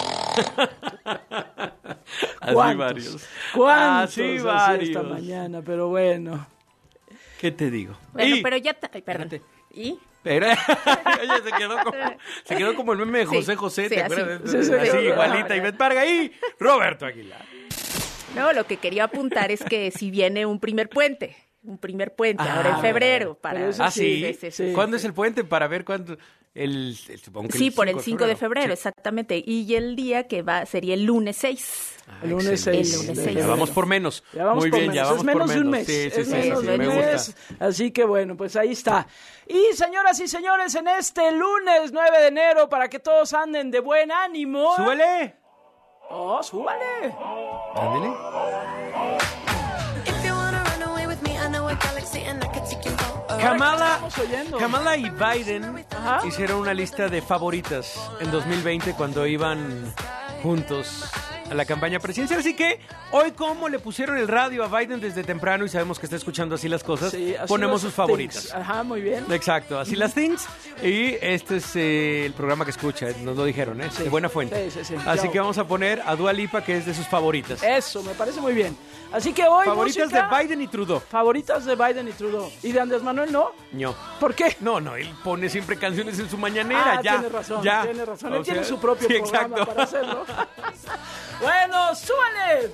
Así ¿Cuántos? varios. ¿Cuántos? Así Así varios. esta mañana, pero bueno. ¿Qué te digo? Bueno, Y- pero ya... ta- Ay, perdón. Espérate. ¿Y? Pero, oye, se quedó como, se quedó como el meme de José Sí, José, sí, ¿te así. acuerdas? Sí, sí, así, sí. igualita, Ivette Parga y Roberto Aguilar. No, lo que quería apuntar es que si viene un primer puente, un primer puente, Ah, ahora en febrero. pero Para... eso Ah, sí. sí, sí, sí. ¿Cuándo es el puente? Para ver cuándo. El, el- supongo que Sí, por el cinco de febrero, Sí. exactamente. Y el día que va sería el lunes seis. Ah, El lunes excelente. seis. El lunes de seis. Ya febrero. vamos por menos. Ya vamos Muy por bien, menos. ya vamos es menos por de un menos. mes. Sí, sí, es sí, menos sí, de un me mes. gusta. Así que bueno, pues ahí está. Y señoras y señores, en este lunes nueve de enero, para que todos anden de buen ánimo. ¡Súbele! ¡Oh, súbale! Ándele. Kamala, Estamos oyendo. Kamala y Biden Ajá. hicieron una lista de favoritas en dos mil veinte cuando iban juntos a la campaña presidencial. Así que hoy, como le pusieron el radio a Biden desde temprano y sabemos que está escuchando así las cosas, Sí, así ponemos los sus favoritas. things. Ajá, muy bien. Exacto, así las things. Y este es eh, el programa que escucha, nos lo dijeron, ¿eh? Sí. De buena fuente. Sí, sí, sí. Así Yo- que vamos a poner a Dua Lipa, que es de sus favoritas. Eso, me parece muy bien. Así que hoy Favoritas música- de Biden y Trudeau. Favoritas de Biden y Trudeau. ¿Y de Andrés Manuel no? No. ¿Por qué? No, no, él pone siempre canciones en su mañanera, Ah, ya. tiene razón, ya. tiene razón. O Él tiene sea, su propio sí, programa exacto. para hacerlo. Bueno, súbale.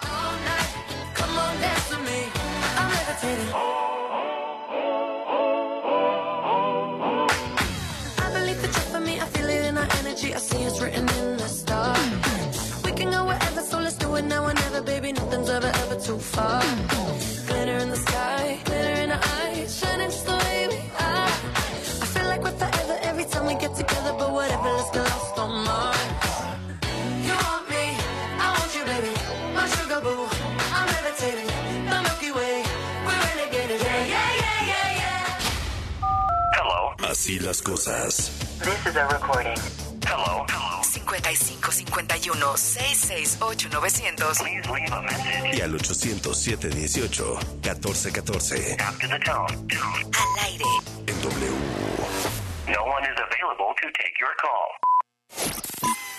Así las cosas. This is a recording. Hello. cincuenta y cinco cincuenta y uno, seiscientos sesenta y ocho, novecientos. Please leave a message. Y al ochocientos siete dieciocho catorce catorce. After the tone. Al aire. En W. No one is available to take your call.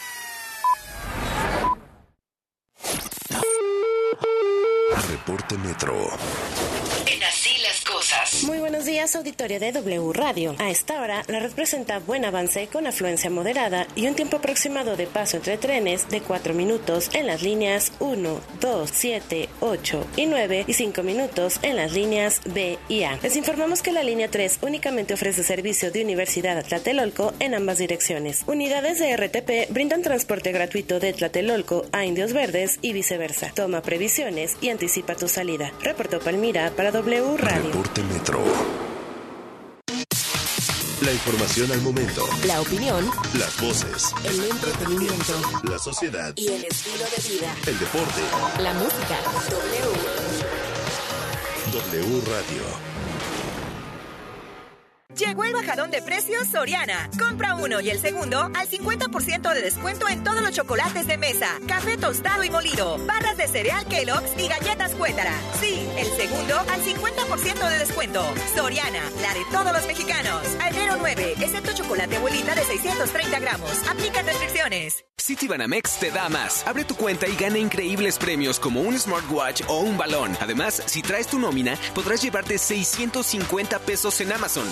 Reporte Metro. En Así las cosas. Muy buenos días, auditorio de W Radio. A esta hora, la red presenta buen avance con afluencia moderada y un tiempo aproximado de paso entre trenes de cuatro minutos en las líneas uno, dos, siete, ocho y nueve y cinco minutos en las líneas B y A. Les informamos que la línea tres únicamente ofrece servicio de Universidad a Tlatelolco en ambas direcciones. Unidades de R T P brindan transporte gratuito de Tlatelolco a Indios Verdes y viceversa. Toma previsiones y anticipa tu salida. Reportó Palmira para W Radio. Reporte Metro. La información al momento. La opinión, Las voces. el entretenimiento La sociedad. y el estilo de vida. El deporte. La música. W. W Radio. Llegó el bajadón de precios Soriana. Compra uno y el segundo al cincuenta por ciento de descuento en todos los chocolates de mesa, café tostado y molido, barras de cereal Kellogg's y galletas Cuétara. Sí, el segundo al cincuenta por ciento de descuento. Soriana, la de todos los mexicanos. A enero nueve, excepto chocolate abuelita de seiscientos treinta gramos. Aplica restricciones. Citibanamex te da más. Abre tu cuenta y gana increíbles premios como un smartwatch o un balón. Además, si traes tu nómina, podrás llevarte seiscientos cincuenta pesos en Amazon.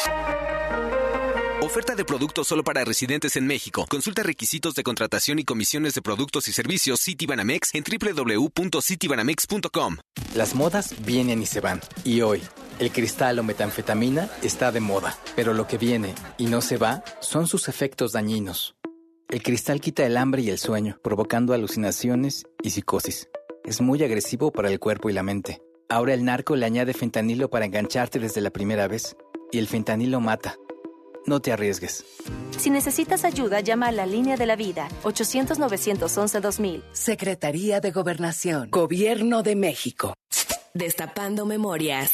Oferta de productos solo para residentes en México. Consulta requisitos de contratación y comisiones de productos y servicios Citibanamex en doble u doble u doble u punto citibanamex punto com. Las modas vienen y se van. Y hoy, el cristal o metanfetamina está de moda. Pero lo que viene y no se va son sus efectos dañinos. El cristal quita el hambre y el sueño, provocando alucinaciones y psicosis. Es muy agresivo para el cuerpo y la mente. Ahora el narco le añade fentanilo para engancharte desde la primera vez. Y el fentanilo mata. No te arriesgues. Si necesitas ayuda, llama a la Línea de la Vida, ochocientos, novecientos once, dos mil. Secretaría de Gobernación. Gobierno de México. Destapando memorias.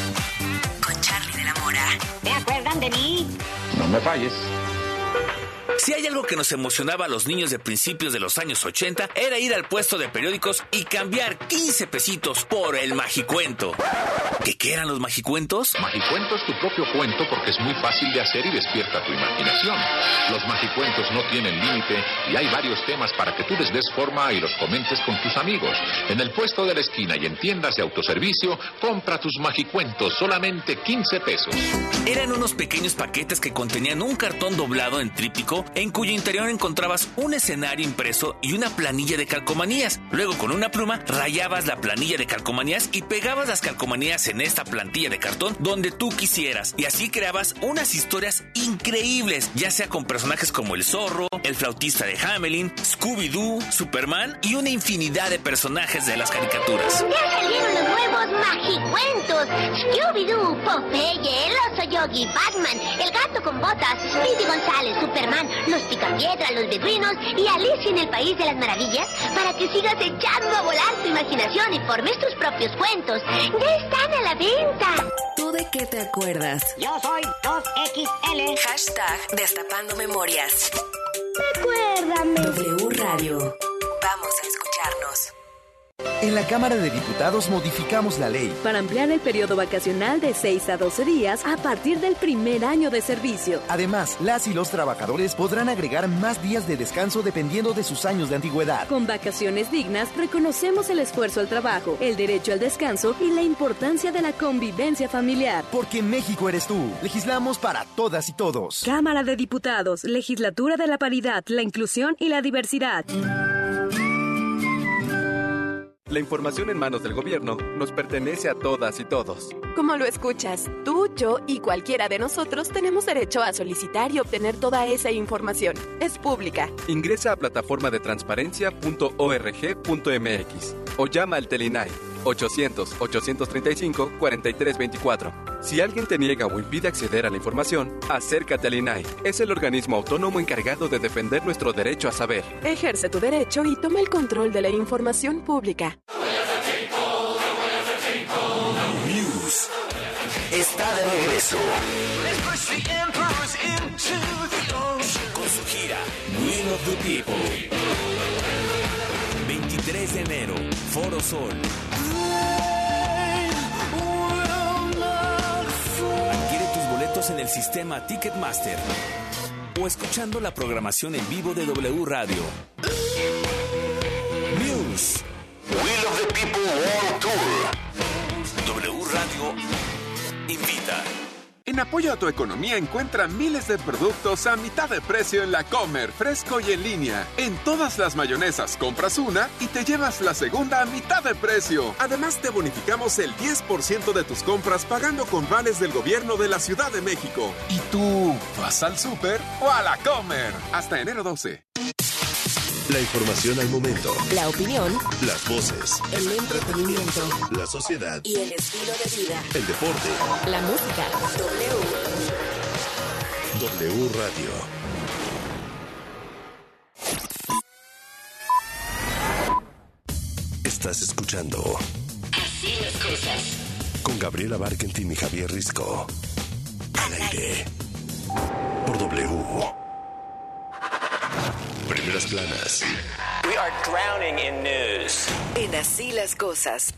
Con Charlie de la Mora. ¿Te acuerdan de mí? No me falles. Si hay algo que nos emocionaba a los niños de principios de los años ochenta, era ir al puesto de periódicos y cambiar quince pesitos por el Magicuento. ¿Qué, qué eran los Magicuentos? Magicuento es tu propio cuento porque es muy fácil de hacer y despierta tu imaginación. Los Magicuentos no tienen límite y hay varios temas para que tú les des forma y los comentes con tus amigos. En el puesto de la esquina y en tiendas de autoservicio, compra tus Magicuentos, solamente quince pesos. Eran unos pequeños paquetes que contenían un cartón doblado en tríptico, en cuyo interior encontrabas un escenario impreso y una planilla de calcomanías. Luego, con una pluma, rayabas la planilla de calcomanías y pegabas las calcomanías en esta plantilla de cartón donde tú quisieras. Y así creabas unas historias increíbles, ya sea con personajes como el Zorro, el flautista de Hamelin, Scooby-Doo, Superman y una infinidad de personajes de las caricaturas. ¡Ya salieron los nuevos Magicuentos! Scooby-Doo, Popeye, el oso Yogi, Batman, el gato con botas, Speedy González, Superman, los Picapiedra, los Bedrinos y Alicia en el País de las Maravillas, para que sigas echando a volar tu imaginación y formes tus propios cuentos. ¡Ya están a la venta! ¿Tú de qué te acuerdas? Yo soy dos equis ele. Hashtag Destapando Memorias. Recuérdame. W Radio. Vamos a escucharnos. En la Cámara de Diputados modificamos la ley para ampliar el periodo vacacional de seis a doce días a partir del primer año de servicio. Además, las y los trabajadores podrán agregar más días de descanso dependiendo de sus años de antigüedad. Con vacaciones dignas, reconocemos el esfuerzo al trabajo, el derecho al descanso y la importancia de la convivencia familiar. Porque México eres tú. Legislamos para todas y todos. Cámara de Diputados, Legislatura de la Paridad, la Inclusión y la Diversidad. La información en manos del gobierno nos pertenece a todas y todos. Como lo escuchas, tú, yo y cualquiera de nosotros tenemos derecho a solicitar y obtener toda esa información. Es pública. Ingresa a plataforma de transparencia punto org punto mx o llama al Telinai ochocientos, ochocientos treinta y cinco, cuarenta y tres veinticuatro. Si alguien te niega o impide acceder a la información, acércate al I N A I. Es el organismo autónomo encargado de defender nuestro derecho a saber. Ejerce tu derecho y toma el control de la información pública. News está de regreso con su gira Will of the People. veintitrés de enero, Foro Sol. Adquiere tus boletos en el sistema Ticketmaster o escuchando la programación en vivo de W Radio. News. Will of the People World Tour. W Radio invita. En apoyo a tu economía encuentra miles de productos a mitad de precio en la Comer, fresco y en línea. En todas las mayonesas compras una y te llevas la segunda a mitad de precio. Además te bonificamos el diez por ciento de tus compras pagando con vales del gobierno de la Ciudad de México. ¿Y tú vas al súper o a la Comer? Hasta enero doce. La información al momento. La opinión. Las voces. El entretenimiento. La sociedad. Y el estilo de vida. El deporte. La música. W. W Radio. Estás escuchando Así las cosas. Con Gabriela Barkentin y Javier Risco. Al aire. Por W. Primeras planas. We are drowning in news. En Así las cosas.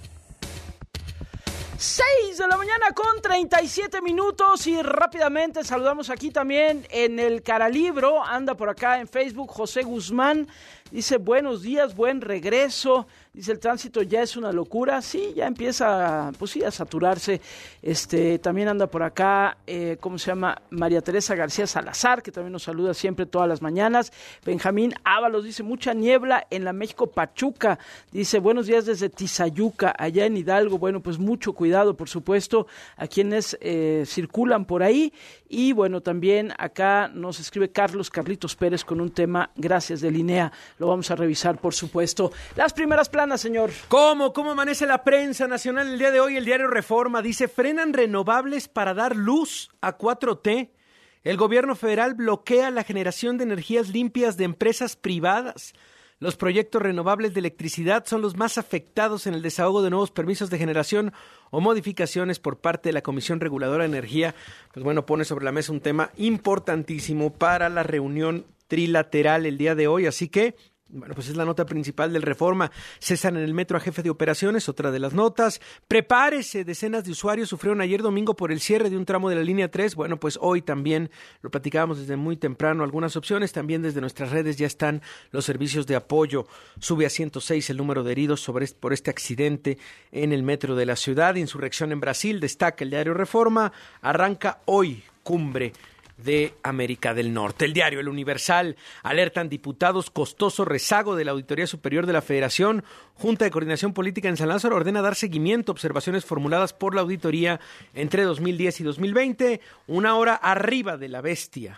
seis de la mañana con treinta y siete minutos y rápidamente saludamos aquí también en el Caralibro. Anda por acá en Facebook José Guzmán. Dice, buenos días, buen regreso. Dice, el tránsito ya es una locura. Sí, ya empieza, pues sí, a saturarse. Este, también anda por acá, eh, ¿cómo se llama? María Teresa García Salazar, que también nos saluda siempre todas las mañanas. Benjamín Ábalos dice, mucha niebla en la México Pachuca. Dice, buenos días desde Tizayuca, allá en Hidalgo. Bueno, pues mucho cuidado, por supuesto, a quienes eh, circulan por ahí. Y bueno, también acá nos escribe Carlos Carlitos Pérez con un tema, gracias de Linea. Lo vamos a revisar, por supuesto. Las primeras planas, señor. ¿Cómo? ¿Cómo amanece la prensa nacional el día de hoy? El diario Reforma dice, frenan renovables para dar luz a cuatro T. El gobierno federal bloquea la generación de energías limpias de empresas privadas. Los proyectos renovables de electricidad son los más afectados en el desahogo de nuevos permisos de generación o modificaciones por parte de la Comisión Reguladora de Energía. Pues bueno, pone sobre la mesa un tema importantísimo para la reunión trilateral el día de hoy, así que bueno, pues es la nota principal del Reforma. Cesan en el metro a jefe de operaciones, otra de las notas. Prepárese, decenas de usuarios sufrieron ayer domingo por el cierre de un tramo de la línea tres. Bueno, pues hoy también lo platicábamos desde muy temprano, algunas opciones. También desde nuestras redes ya están los servicios de apoyo. Sube a ciento seis el número de heridos sobre este, por este accidente en el metro de la ciudad. Insurrección en Brasil, destaca el diario Reforma. Arranca hoy cumbre de América del Norte. El diario El Universal, alertan diputados costoso rezago de la Auditoría Superior de la Federación. Junta de Coordinación Política en San Lázaro ordena dar seguimiento a observaciones formuladas por la auditoría entre dos mil diez y dos mil veinte. Una hora arriba de la bestia.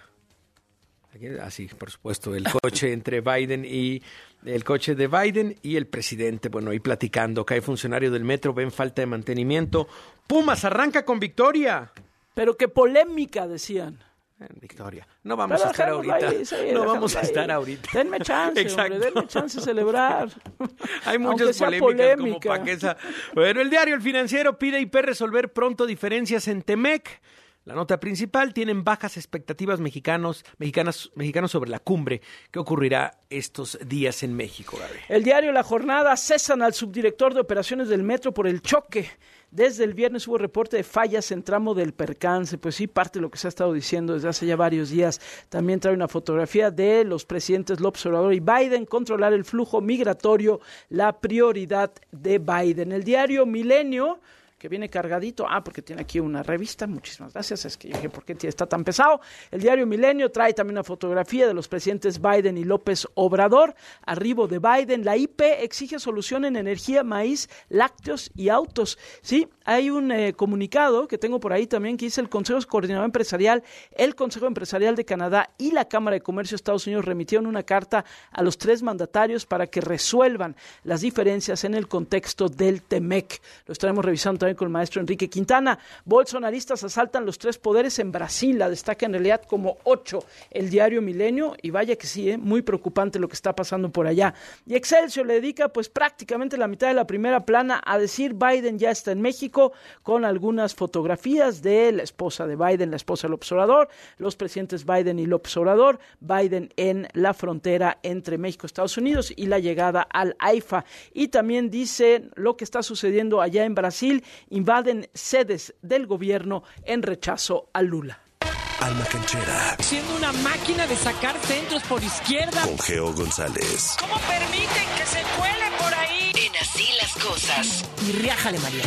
Así, por supuesto, el coche entre Biden y el coche de Biden y el presidente. Bueno, ahí platicando, cae funcionario del metro, ven falta de mantenimiento. Pumas arranca con victoria. Pero qué polémica, decían. Victoria. No vamos Pero a estar ahorita. Ahí, sí, no vamos a ahí. estar ahorita. Denme chance, Exacto. hombre, denme chance de celebrar. Hay muchas polémicas polémica. como para que esa... Bueno, el diario El Financiero pide a I P resolver pronto diferencias en Temec. La nota principal, tienen bajas expectativas mexicanos, mexicanas, mexicanos sobre la cumbre que ocurrirá estos días en México, Gaby. El diario La Jornada, cesan al subdirector de operaciones del metro por el choque. Desde el viernes hubo reporte de fallas en tramo del percance. Pues sí, parte de lo que se ha estado diciendo desde hace ya varios días. También trae una fotografía de los presidentes López Obrador y Biden, controlar el flujo migratorio, la prioridad de Biden. El diario Milenio, que viene cargadito, ah, porque tiene aquí una revista, muchísimas gracias, es que yo dije, ¿por qué está tan pesado? El diario Milenio trae también una fotografía de los presidentes Biden y López Obrador, arribo de Biden, la I P exige solución en energía, maíz, lácteos y autos, sí, hay un eh, comunicado que tengo por ahí también que dice el Consejo Coordinador Empresarial, el Consejo Empresarial de Canadá y la Cámara de Comercio de Estados Unidos remitieron una carta a los tres mandatarios para que resuelvan las diferencias en el contexto del Temec, lo estaremos revisando también con el maestro Enrique Quintana. Bolsonaristas asaltan los tres poderes en Brasil, la destaca en realidad como ocho el diario Milenio, y vaya que sí, ¿eh? Muy preocupante lo que está pasando por allá. Y Excelsior le dedica pues prácticamente la mitad de la primera plana a decir Biden ya está en México, con algunas fotografías de la esposa de Biden, la esposa de López Obrador, los presidentes Biden y López Obrador, Biden en la frontera entre México y Estados Unidos y la llegada al AIFA. Y también dice lo que está sucediendo allá en Brasil, invaden sedes del gobierno en rechazo a Lula. Alma Canchera. Siendo una máquina de sacar centros por izquierda. Con Geo González. ¿Cómo permiten que se cuele por ahí? En Así las Cosas. Y riájale, María.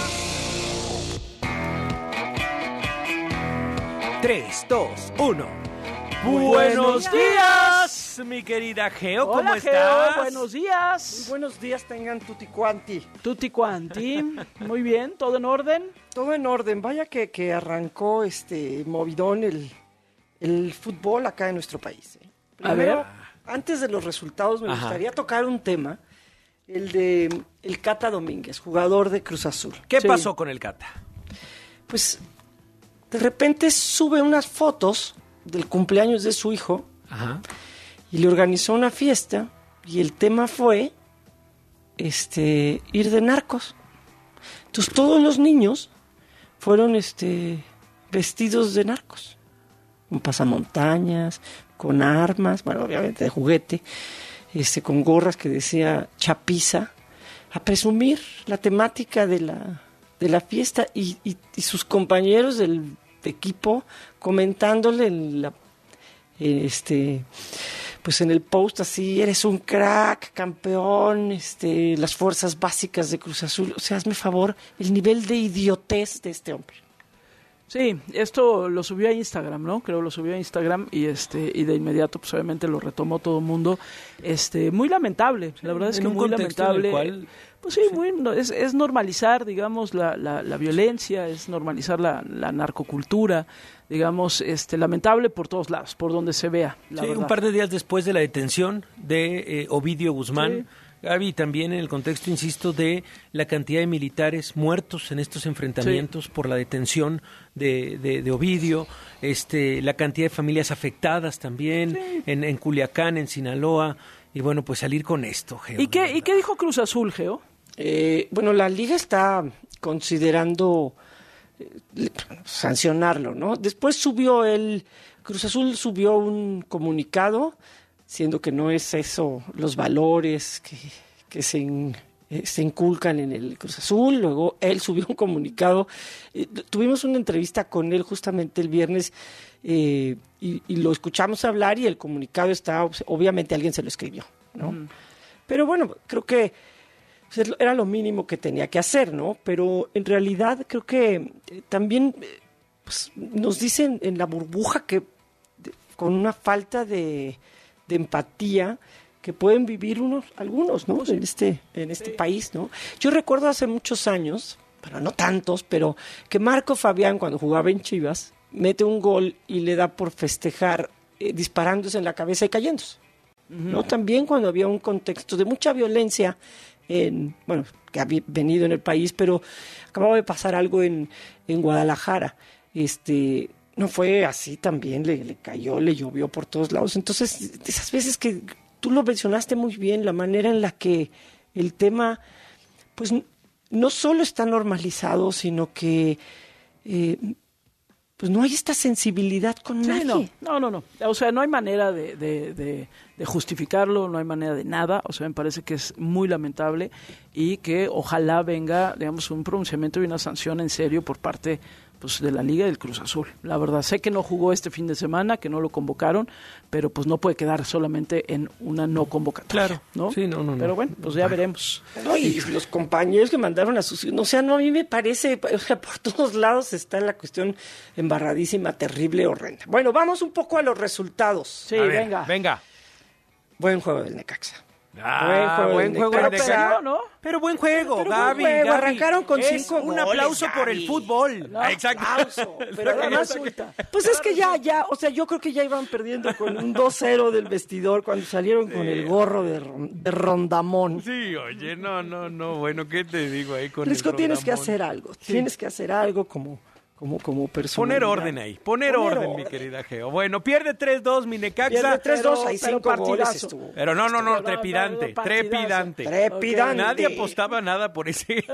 tres, dos, uno. Buenos días, mi querida Geo, ¿cómo Hola, estás? Geo, buenos días. Muy buenos días, tengan tutti quanti. Tutti quanti, muy bien, ¿todo en orden? Todo en orden, vaya que, que arrancó este movidón el, el fútbol acá en nuestro país. ¿eh? Primero, A ver. antes de los resultados me Ajá. gustaría tocar un tema, el de el Cata Domínguez, jugador de Cruz Azul. ¿Qué Sí. pasó con el Cata? Pues de repente sube unas fotos del cumpleaños de su hijo. Ajá. Y le organizó una fiesta y el tema fue este ir de narcos. Entonces todos los niños fueron este vestidos de narcos, con pasamontañas, con armas, bueno, obviamente de juguete, este con gorras que decía Chapiza, a presumir la temática de la de la fiesta y, y, y sus compañeros del equipo comentándole en la este pues en el post así, eres un crack, campeón, este las fuerzas básicas de Cruz Azul. O sea, hazme favor, el nivel de idiotez de este hombre. Sí, esto lo subió a Instagram, ¿no? Creo lo subió a Instagram y este y de inmediato pues obviamente lo retomó todo el mundo. Este, muy lamentable, la verdad es En que un muy contexto en el lamentable. cual- Pues sí, muy, no, es, es normalizar, digamos, la, la, la violencia, es normalizar la, la narcocultura, digamos, este lamentable por todos lados, por donde se vea. La Sí, verdad. un par de días después de la detención de eh, Ovidio Guzmán, Sí. Gaby, también en el contexto, insisto, de la cantidad de militares muertos en estos enfrentamientos por la detención de, de, de Ovidio, este, la cantidad de familias afectadas también Sí. en, en Culiacán, en Sinaloa, y bueno, pues salir con esto, Geo. ¿Y qué, ¿Y qué dijo Cruz Azul, Geo? Eh, bueno, la liga está considerando eh, sancionarlo, ¿no? Después subió él Cruz Azul subió un comunicado, siendo que no es eso, los valores que, que se, in, eh, se inculcan en el Cruz Azul. Luego él subió un comunicado. Eh, tuvimos una entrevista con él justamente el viernes eh, y, y lo escuchamos hablar y el comunicado está, obviamente alguien se lo escribió, ¿no? Mm. Pero bueno, creo que era lo mínimo que tenía que hacer, ¿no? Pero en realidad creo que eh, también eh, pues, nos dicen en la burbuja que de, con una falta de, de empatía que pueden vivir unos algunos, ¿no? Sí. En este en este sí. país, ¿no? Yo recuerdo hace muchos años, pero no tantos, pero que Marco Fabián cuando jugaba en Chivas mete un gol y le da por festejar eh, disparándose en la cabeza y cayéndose. Uh-huh. ¿No? También cuando había un contexto de mucha violencia en, bueno, que había venido en el país, pero acababa de pasar algo en, en Guadalajara. Este, no fue así también, le, le cayó, le llovió por todos lados. Entonces, esas veces que tú lo mencionaste muy bien, la manera en la que el tema, pues, no solo está normalizado, sino que eh, pues no hay esta sensibilidad con sí, nadie. No, no, no, no. O sea, no hay manera de, de, de, de justificarlo, no hay manera de nada. O sea, me parece que es muy lamentable y que ojalá venga, digamos, un pronunciamiento y una sanción en serio por parte pues de la Liga del Cruz Azul. La verdad, sé que no jugó este fin de semana, que no lo convocaron, pero pues no puede quedar solamente en una no convocatoria. Claro, ¿no? Sí, no, no, pero no. bueno, pues ya veremos. No, y los compañeros que mandaron a sus... O sea, no, a mí me parece, o sea, por todos lados está la cuestión embarradísima, terrible, horrenda. Bueno, vamos un poco a los resultados. Sí, a ver, venga. Venga. Buen juego del Necaxa. Ah, buen juego, buen juego pero, de Necaxa. pero, ¿no? Pero buen juego, pero Gaby, buen juego. Gaby. Arrancaron con es cinco un goles, aplauso Gaby. por el fútbol. No, Exacto. Aplauso. Pero además, pues es que ya, ya, o sea, yo creo que ya iban perdiendo con un dos cero del vestidor cuando salieron sí. con el gorro de, de Rondamón. Sí, oye, no, no, no, bueno, ¿qué te digo ahí con Risco, el tienes Rondamón? que hacer algo, sí. tienes que hacer algo como... Como, como poner orden ahí, poner, poner orden, orden, mi querida Geo. Bueno, pierde tres dos mi Necaxa. Pierde tres dos, hay cinco goles estuvo. Pero no, no, no, trepidante, trepidante. Trepidante. Nadie apostaba nada por ese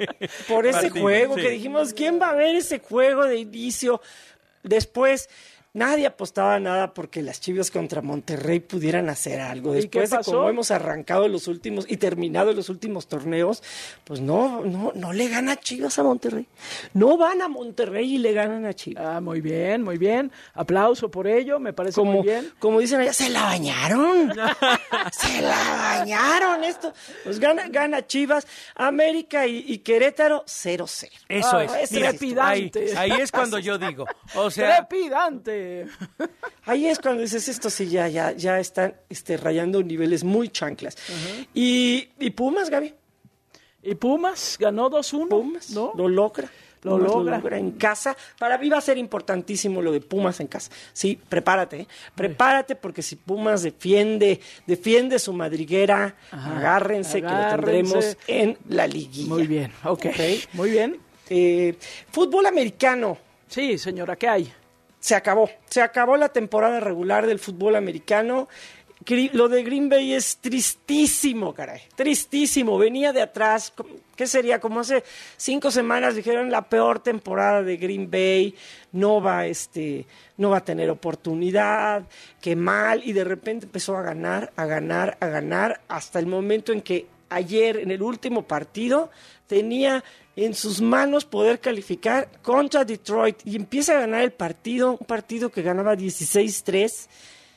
Por ese partido, juego, sí. que dijimos, ¿quién va a ver ese juego de inicio? Después... Nadie apostaba nada porque las Chivas contra Monterrey pudieran hacer algo. Después de cómo hemos arrancado los últimos y terminado los últimos torneos, pues no, no, no le gana Chivas a Monterrey. No van a Monterrey y le ganan a Chivas. Ah, muy bien, muy bien. Aplauso por ello, me parece como, muy bien. Como dicen allá, se la bañaron. se la bañaron esto. Pues gana, gana Chivas, América y, y Querétaro cero cero. Eso ah, es. es trepidante. Ahí, ahí es cuando yo digo, o sea, trepidante. Ahí es cuando dices esto sí ya ya ya están este, rayando niveles muy chanclas. Uh-huh. y, y Pumas, Gaby. Y Pumas ganó dos uno. Pumas, ¿no? Lo logra. Lo Pumas logra. lo logra en casa. Para mí va a ser importantísimo lo de Pumas en casa. Sí, prepárate, ¿eh? prepárate porque si Pumas defiende, defiende su madriguera, Ajá. agárrense, agárrense que lo tendremos en la liguilla. Muy bien, ok, okay. Muy bien. Eh, fútbol americano. Sí, señora, ¿qué hay? Se acabó, se acabó la temporada regular del fútbol americano. Lo de Green Bay es tristísimo, caray, tristísimo. Venía de atrás, ¿qué sería? Como hace cinco semanas dijeron la peor temporada de Green Bay, no va, este, no va a tener oportunidad, qué mal, y de repente empezó a ganar, a ganar, a ganar, hasta el momento en que ayer, en el último partido, tenía en sus manos poder calificar contra Detroit y empieza a ganar el partido, un partido que ganaba dieciséis tres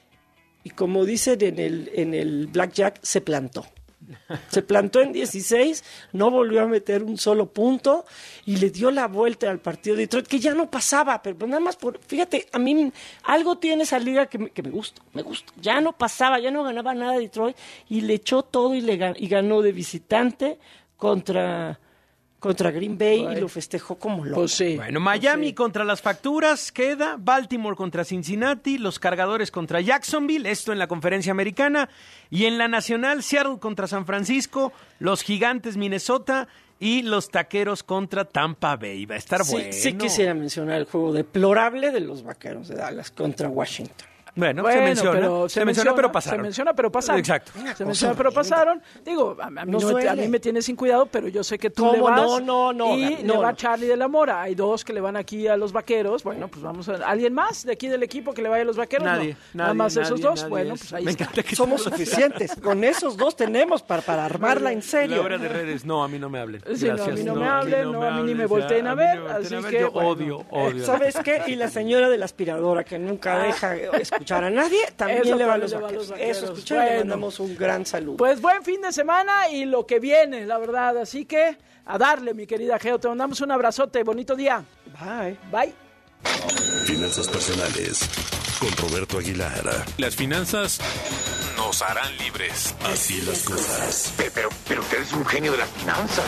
y como dicen en el, en el Blackjack, se plantó. Se plantó en dieciséis, no volvió a meter un solo punto y le dio la vuelta al partido de Detroit, que ya no pasaba, pero nada más por, fíjate, a mí algo tiene esa liga que me, que me gusta, me gusta, ya no pasaba, ya no ganaba nada Detroit y le echó todo y, le, y ganó de visitante contra... contra Green Bay Ay. y lo festejó como loco. Pues sí. Bueno, Miami pues sí. contra las facturas queda, Baltimore contra Cincinnati, los Cargadores contra Jacksonville, esto en la Conferencia Americana, y en la Nacional, Seattle contra San Francisco, los Gigantes Minnesota y los Taqueros contra Tampa Bay. Va a estar sí, bueno. Sí quisiera mencionar el juego deplorable de los Vaqueros de Dallas contra Washington. Bueno, Bueno, se menciona, pero se, menciona, pero pasaron. Se menciona, pero pasaron. Exacto. Se menciona, pero pasaron. Digo, a, a mí, No no, duele. a mí me tienes sin cuidado, pero yo sé que tú ¿Cómo? le vas. No, no, no, Y no, le va no. Charlie de la Mora. Hay dos que le van aquí a los Vaqueros. Bueno, pues vamos a... ¿Alguien más de aquí del equipo que le vaya a los Vaqueros? Nadie, No. nadie, Nada más esos nadie, dos. nadie Bueno, es. pues ahí Me está. encanta que Somos todos- suficientes. Con esos dos tenemos para, para armarla en serio. La hora de redes, no, a mí no me hablen. Sí, no, a Gracias. mí no me hablen, no, a mí ni me hables, volteen ya, a mí ver, ni me volteen así a ver, que, yo bueno. odio, odio. ¿Sabes qué? Y la señora de la aspiradora que nunca deja escuchar a nadie, también Eso le va a también los le va a vaqueros. los vaqueros. Eso escuchó y le Bueno. mandamos un gran saludo. Pues buen fin de semana y lo que viene, la verdad. Así que a darle, mi querida Geo. Te mandamos un abrazote. Bonito día. Bye. Bye. Finanzas personales con Roberto Aguilar. Las finanzas nos harán libres. Así las cosas. Pero, pero, pero usted es un genio de las finanzas.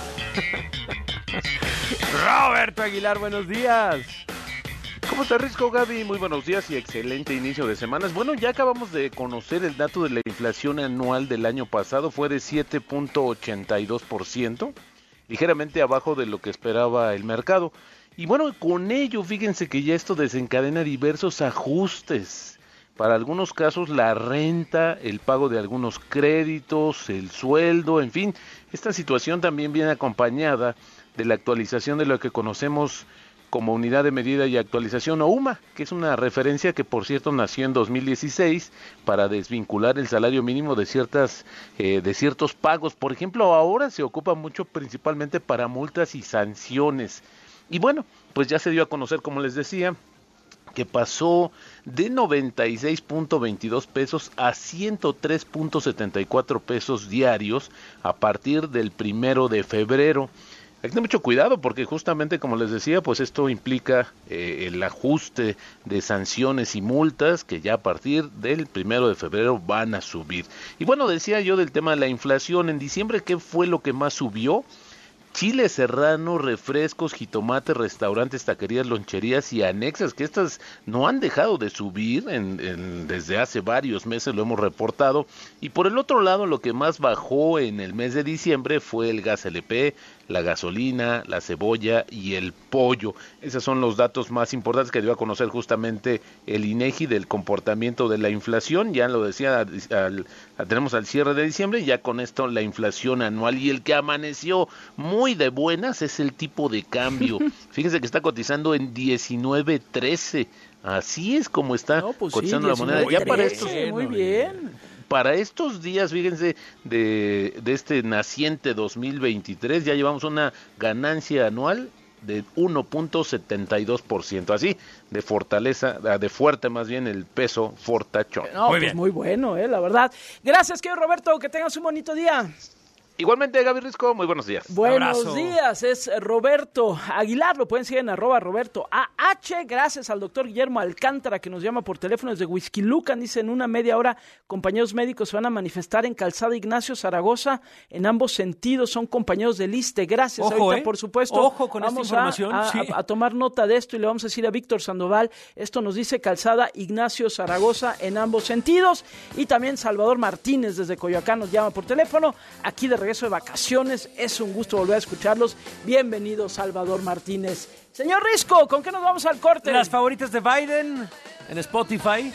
Roberto Aguilar, buenos días. ¿Cómo está, Risco, Gaby? Muy buenos días y excelente inicio de semanas. Bueno, ya acabamos de conocer el dato de la inflación anual del año pasado, fue de siete punto ochenta y dos por ciento, ligeramente abajo de lo que esperaba el mercado. Y bueno, con ello, fíjense que ya esto desencadena diversos ajustes. Para algunos casos, la renta, el pago de algunos créditos, el sueldo, en fin. Esta situación también viene acompañada de la actualización de lo que conocemos como Unidad de Medida y Actualización, o U M A, que es una referencia que, por cierto, nació en dos mil dieciséis para desvincular el salario mínimo de ciertas eh, de ciertos pagos. Por ejemplo, ahora se ocupa mucho principalmente para multas y sanciones. Y bueno, pues ya se dio a conocer, como les decía, que pasó de noventa y seis punto veintidós pesos a ciento tres punto setenta y cuatro pesos diarios a partir del primero de febrero. Hay que tener mucho cuidado porque justamente, como les decía, pues esto implica eh, el ajuste de sanciones y multas que ya a partir del primero de febrero van a subir. Y bueno, decía yo del tema de la inflación. En diciembre, ¿qué fue lo que más subió? Chile serrano, refrescos, jitomates, restaurantes, taquerías, loncherías y anexas, que estas no han dejado de subir en, en, desde hace varios meses, lo hemos reportado. Y por el otro lado, lo que más bajó en el mes de diciembre fue el gas L P, la gasolina, la cebolla y el pollo. Esos son los datos más importantes que dio a conocer justamente el INEGI del comportamiento de la inflación. Ya lo decía, al, al, tenemos al cierre de diciembre, ya con esto la inflación anual, y el que amaneció muy de buenas es el tipo de cambio. Fíjense que está cotizando en diecinueve trece. Así es como está no, pues cotizando sí, la moneda. Ya para estos, muy bien. Para estos días, fíjense, de, de este naciente dos mil veintitrés, ya llevamos una ganancia anual de uno punto setenta y dos por ciento. Así, de fortaleza, de fuerte más bien el peso fortachón. No, muy pues bien. Muy bueno, eh, la verdad. Gracias, querido Roberto, que tengas un bonito día. Igualmente, Gaby Risco, muy buenos días. Buenos Abrazo. días, es Roberto Aguilar, lo pueden seguir en arroba Roberto A H. Gracias al doctor Guillermo Alcántara, que nos llama por teléfono desde Huixquilucan. Dice, en una media hora, compañeros médicos se van a manifestar en Calzada Ignacio Zaragoza, en ambos sentidos, son compañeros del ISSSTE. Gracias, Ojo, ahorita, eh. por supuesto. Ojo con vamos esta información. A, a, sí. a, a tomar nota de esto y le vamos a decir a Víctor Sandoval, esto nos dice Calzada Ignacio Zaragoza en ambos sentidos. Y también Salvador Martínez desde Coyoacán nos llama por teléfono, aquí de regreso de vacaciones. Es un gusto volver a escucharlos. Bienvenido, Salvador Martínez. Señor Risco, ¿con qué nos vamos al corte? Las favoritas de Biden en Spotify.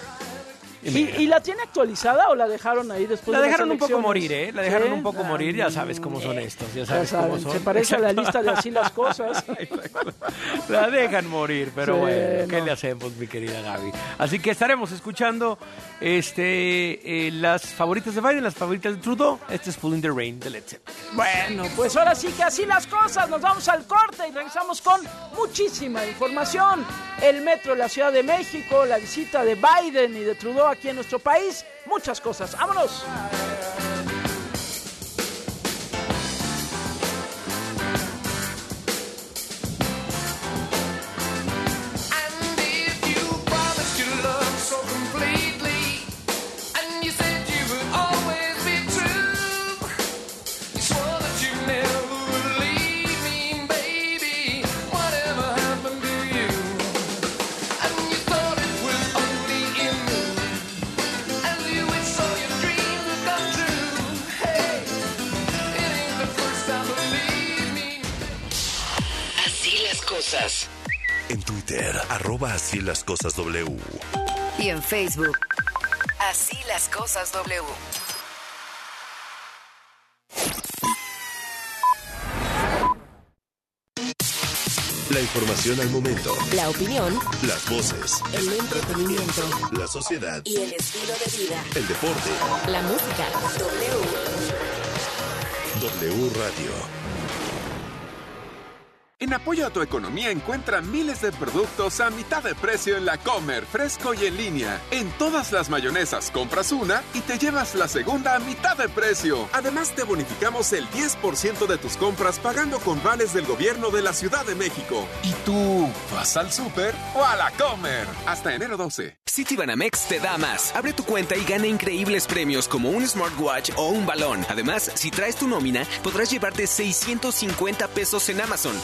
¿Y, ¿Y la tiene actualizada o la dejaron ahí después la de dejaron las un poco morir, ¿eh? La dejaron ¿Sí? un poco morir, ya sabes cómo son estos, ya sabes ya saben, cómo son. Se parece Exacto. a la lista de así las cosas. La dejan morir, pero sí, bueno, ¿qué no. le hacemos, mi querida Gaby? Así que estaremos escuchando este eh, las favoritas de Biden, las favoritas de Trudeau. Este es Full in the Rain de Led Zeppelin. Bueno, pues ahora sí que así las cosas. Nos vamos al corte y regresamos con muchísima información. El metro de la Ciudad de México, la visita de Biden y de Trudeau aquí en nuestro país. Muchas cosas. ¡Vámonos! En Twitter, arroba así las cosas W. y en Facebook. Así las cosas W. La información al momento. La opinión. Las voces. El entretenimiento. La sociedad. Y el estilo de vida. El deporte. La música. W. W Radio. En apoyo a tu economía encuentra miles de productos a mitad de precio en la Comer, fresco y en línea. En todas las mayonesas compras una y te llevas la segunda a mitad de precio. Además te bonificamos el diez por ciento de tus compras pagando con vales del gobierno de la Ciudad de México. ¿Y tú vas al súper o a la Comer? Hasta enero doce. Citibanamex te da más. Abre tu cuenta y gana increíbles premios como un smartwatch o un balón. Además, si traes tu nómina, podrás llevarte seiscientos cincuenta pesos en Amazon.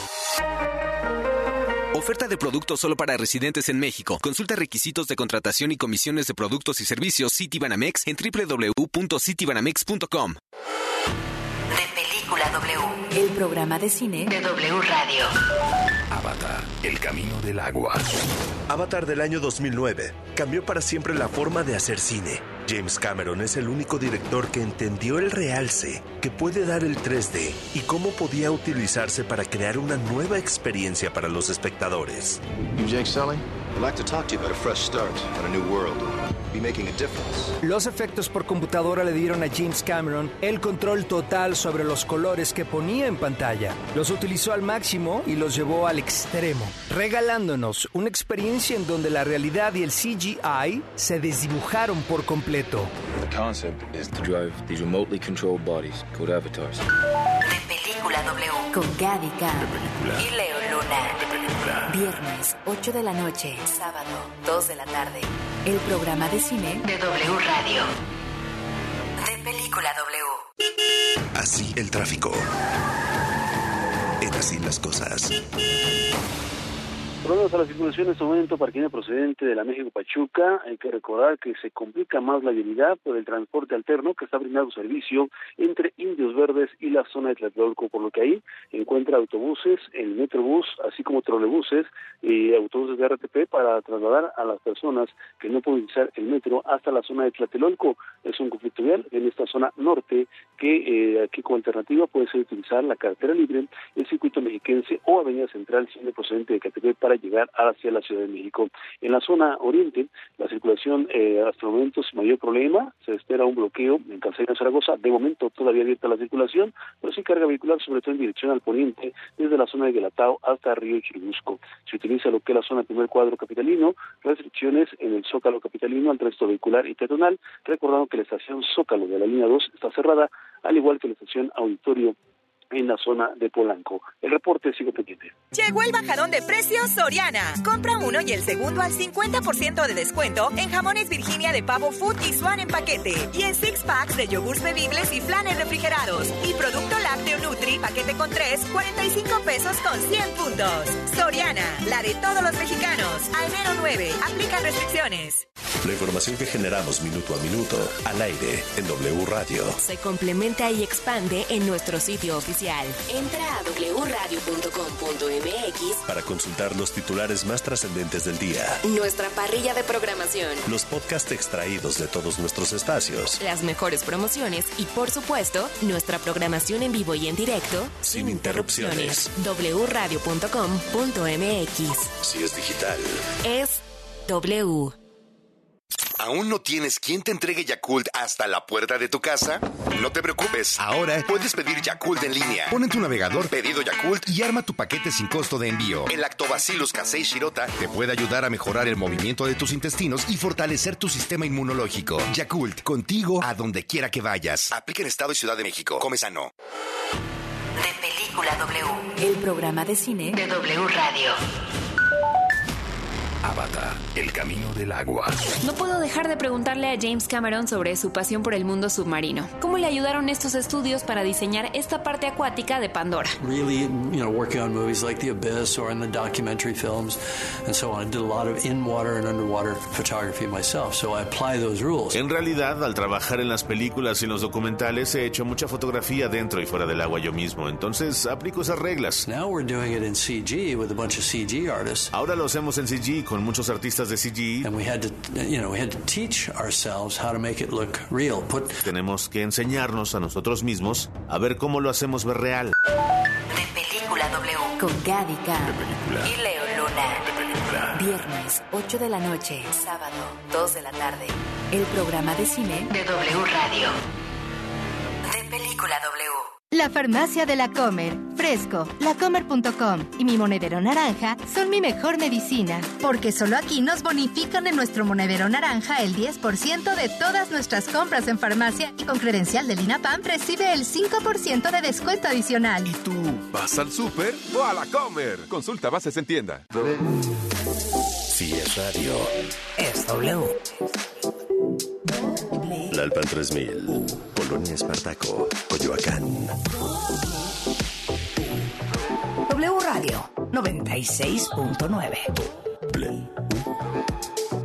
Oferta de productos solo para residentes en México. Consulta requisitos de contratación y comisiones de productos y servicios Citibanamex en doble u doble u doble u punto citibanamex punto com. De Película W, el programa de cine de W Radio. Avatar, el camino del agua. Avatar del año dos mil nueve cambió para siempre la forma de hacer cine. James Cameron es el único director que entendió el realce que puede dar el tres D y cómo podía utilizarse para crear una nueva experiencia para los espectadores. I'm Jake Sully. I'd like to talk to you about a fresh start on a new world. Be making a difference. Los efectos por computadora le dieron a James Cameron el control total sobre los colores que ponía en pantalla. Los utilizó al máximo y los llevó al extremo, regalándonos una experiencia en donde la realidad y el C G I se desdibujaron por completo. The concept is to drive these remotely controlled bodies called avatars. De Película W, con Gaby Khan y Leo Luna. Viernes, ocho de la noche, sábado, dos de la tarde. El programa de cine de W Radio. De Película W. Así el tráfico. En Así las cosas. Problemas a la circulación en este momento, parquín procedente de la México-Pachuca. Hay que recordar que se complica más la vialidad por el transporte alterno que está brindando servicio entre Indios Verdes y la zona de Tlatelolco, por lo que ahí encuentra autobuses, el Metrobús, así como trolebuses y autobuses de R T P para trasladar a las personas que no pueden utilizar el metro hasta la zona de Tlatelolco. Es un conflicto vial en esta zona norte que eh, aquí como alternativa puede ser utilizar la carretera libre, el circuito mexiquense o avenida central siendo procedente de Catepec para llegar hacia la Ciudad de México. En la zona oriente, la circulación eh, hasta el momento sin mayor problema, se espera un bloqueo en Calzada Zaragoza, de momento todavía abierta la circulación, pero sí carga vehicular, sobre todo en dirección al poniente, desde la zona de Guelatao hasta Río Churubusco. Se utiliza lo que es la zona primer cuadro capitalino, restricciones en el Zócalo capitalino al resto vehicular y peatonal, recordando que la estación Zócalo de la línea dos está cerrada, al igual que la estación Auditorio en la zona de Polanco. El reporte sigue pendiente. Llegó el bajadón de precios Soriana. Compra uno y el segundo al cincuenta por ciento de descuento en jamones Virginia de pavo Food y Swan en paquete. Y en six packs de yogurts bebibles y flanes refrigerados. Y producto lácteo Nutri, paquete con tres, cuarenta y cinco pesos con cien puntos. Soriana, la de todos los mexicanos. A enero nueve. Aplican restricciones. La información que generamos minuto a minuto al aire en W Radio. Se complementa y expande en nuestro sitio oficial. Entra a doble u radio punto com punto m x para consultar los titulares más trascendentes del día. Nuestra parrilla de programación. Los podcasts extraídos de todos nuestros espacios. Las mejores promociones y, por supuesto, nuestra programación en vivo y en directo. Sin, sin interrupciones. doble u radio punto com punto m x. Si es digital. Es W. ¿Aún no tienes quien te entregue Yakult hasta la puerta de tu casa? No te preocupes. Ahora puedes pedir Yakult en línea. Pon en tu navegador Pedido Yakult y arma tu paquete sin costo de envío. El Lactobacillus casei shirota te puede ayudar a mejorar el movimiento de tus intestinos y fortalecer tu sistema inmunológico. Yakult, contigo a donde quiera que vayas. Aplica en Estado y Ciudad de México. Come sano. De Película W, el programa de cine de W Radio. Avatar, el camino del agua. No puedo dejar de preguntarle a James Cameron sobre su pasión por el mundo submarino. ¿Cómo le ayudaron estos estudios para diseñar esta parte acuática de Pandora? Really, you know, working on movies like The Abyss or in the documentary films and so on. I did a lot of in-water and underwater photography myself, so I apply those rules. En realidad, al trabajar en las películas y en los documentales, he hecho mucha fotografía dentro y fuera del agua yo mismo, entonces aplico esas reglas. Now we're doing it in C G with a bunch of C G artists. Ahora lo hacemos en C G con muchos artistas de C G I. And we had to, you know, we had to teach ourselves how to make it look real. Put... Tenemos que enseñarnos a nosotros mismos a ver cómo lo hacemos ver real. De Película W con Gaby Cam y Leo Luna. De Película. Viernes, ocho de la noche. Sábado, dos de la tarde. El programa de cine de W Radio. De Película W. La farmacia de la Comer, Fresco, lacomer punto com y mi monedero naranja son mi mejor medicina, porque solo aquí nos bonifican en nuestro monedero naranja el diez por ciento de todas nuestras compras en farmacia y con credencial del INAPAM recibe el cinco por ciento de descuento adicional. ¿Y tú vas al súper o a la Comer? Consulta bases en tienda. Si es radio, es W. La Alpan tres mil, Polonia Espartaco, Coyoacán. W Radio noventa y seis punto nueve.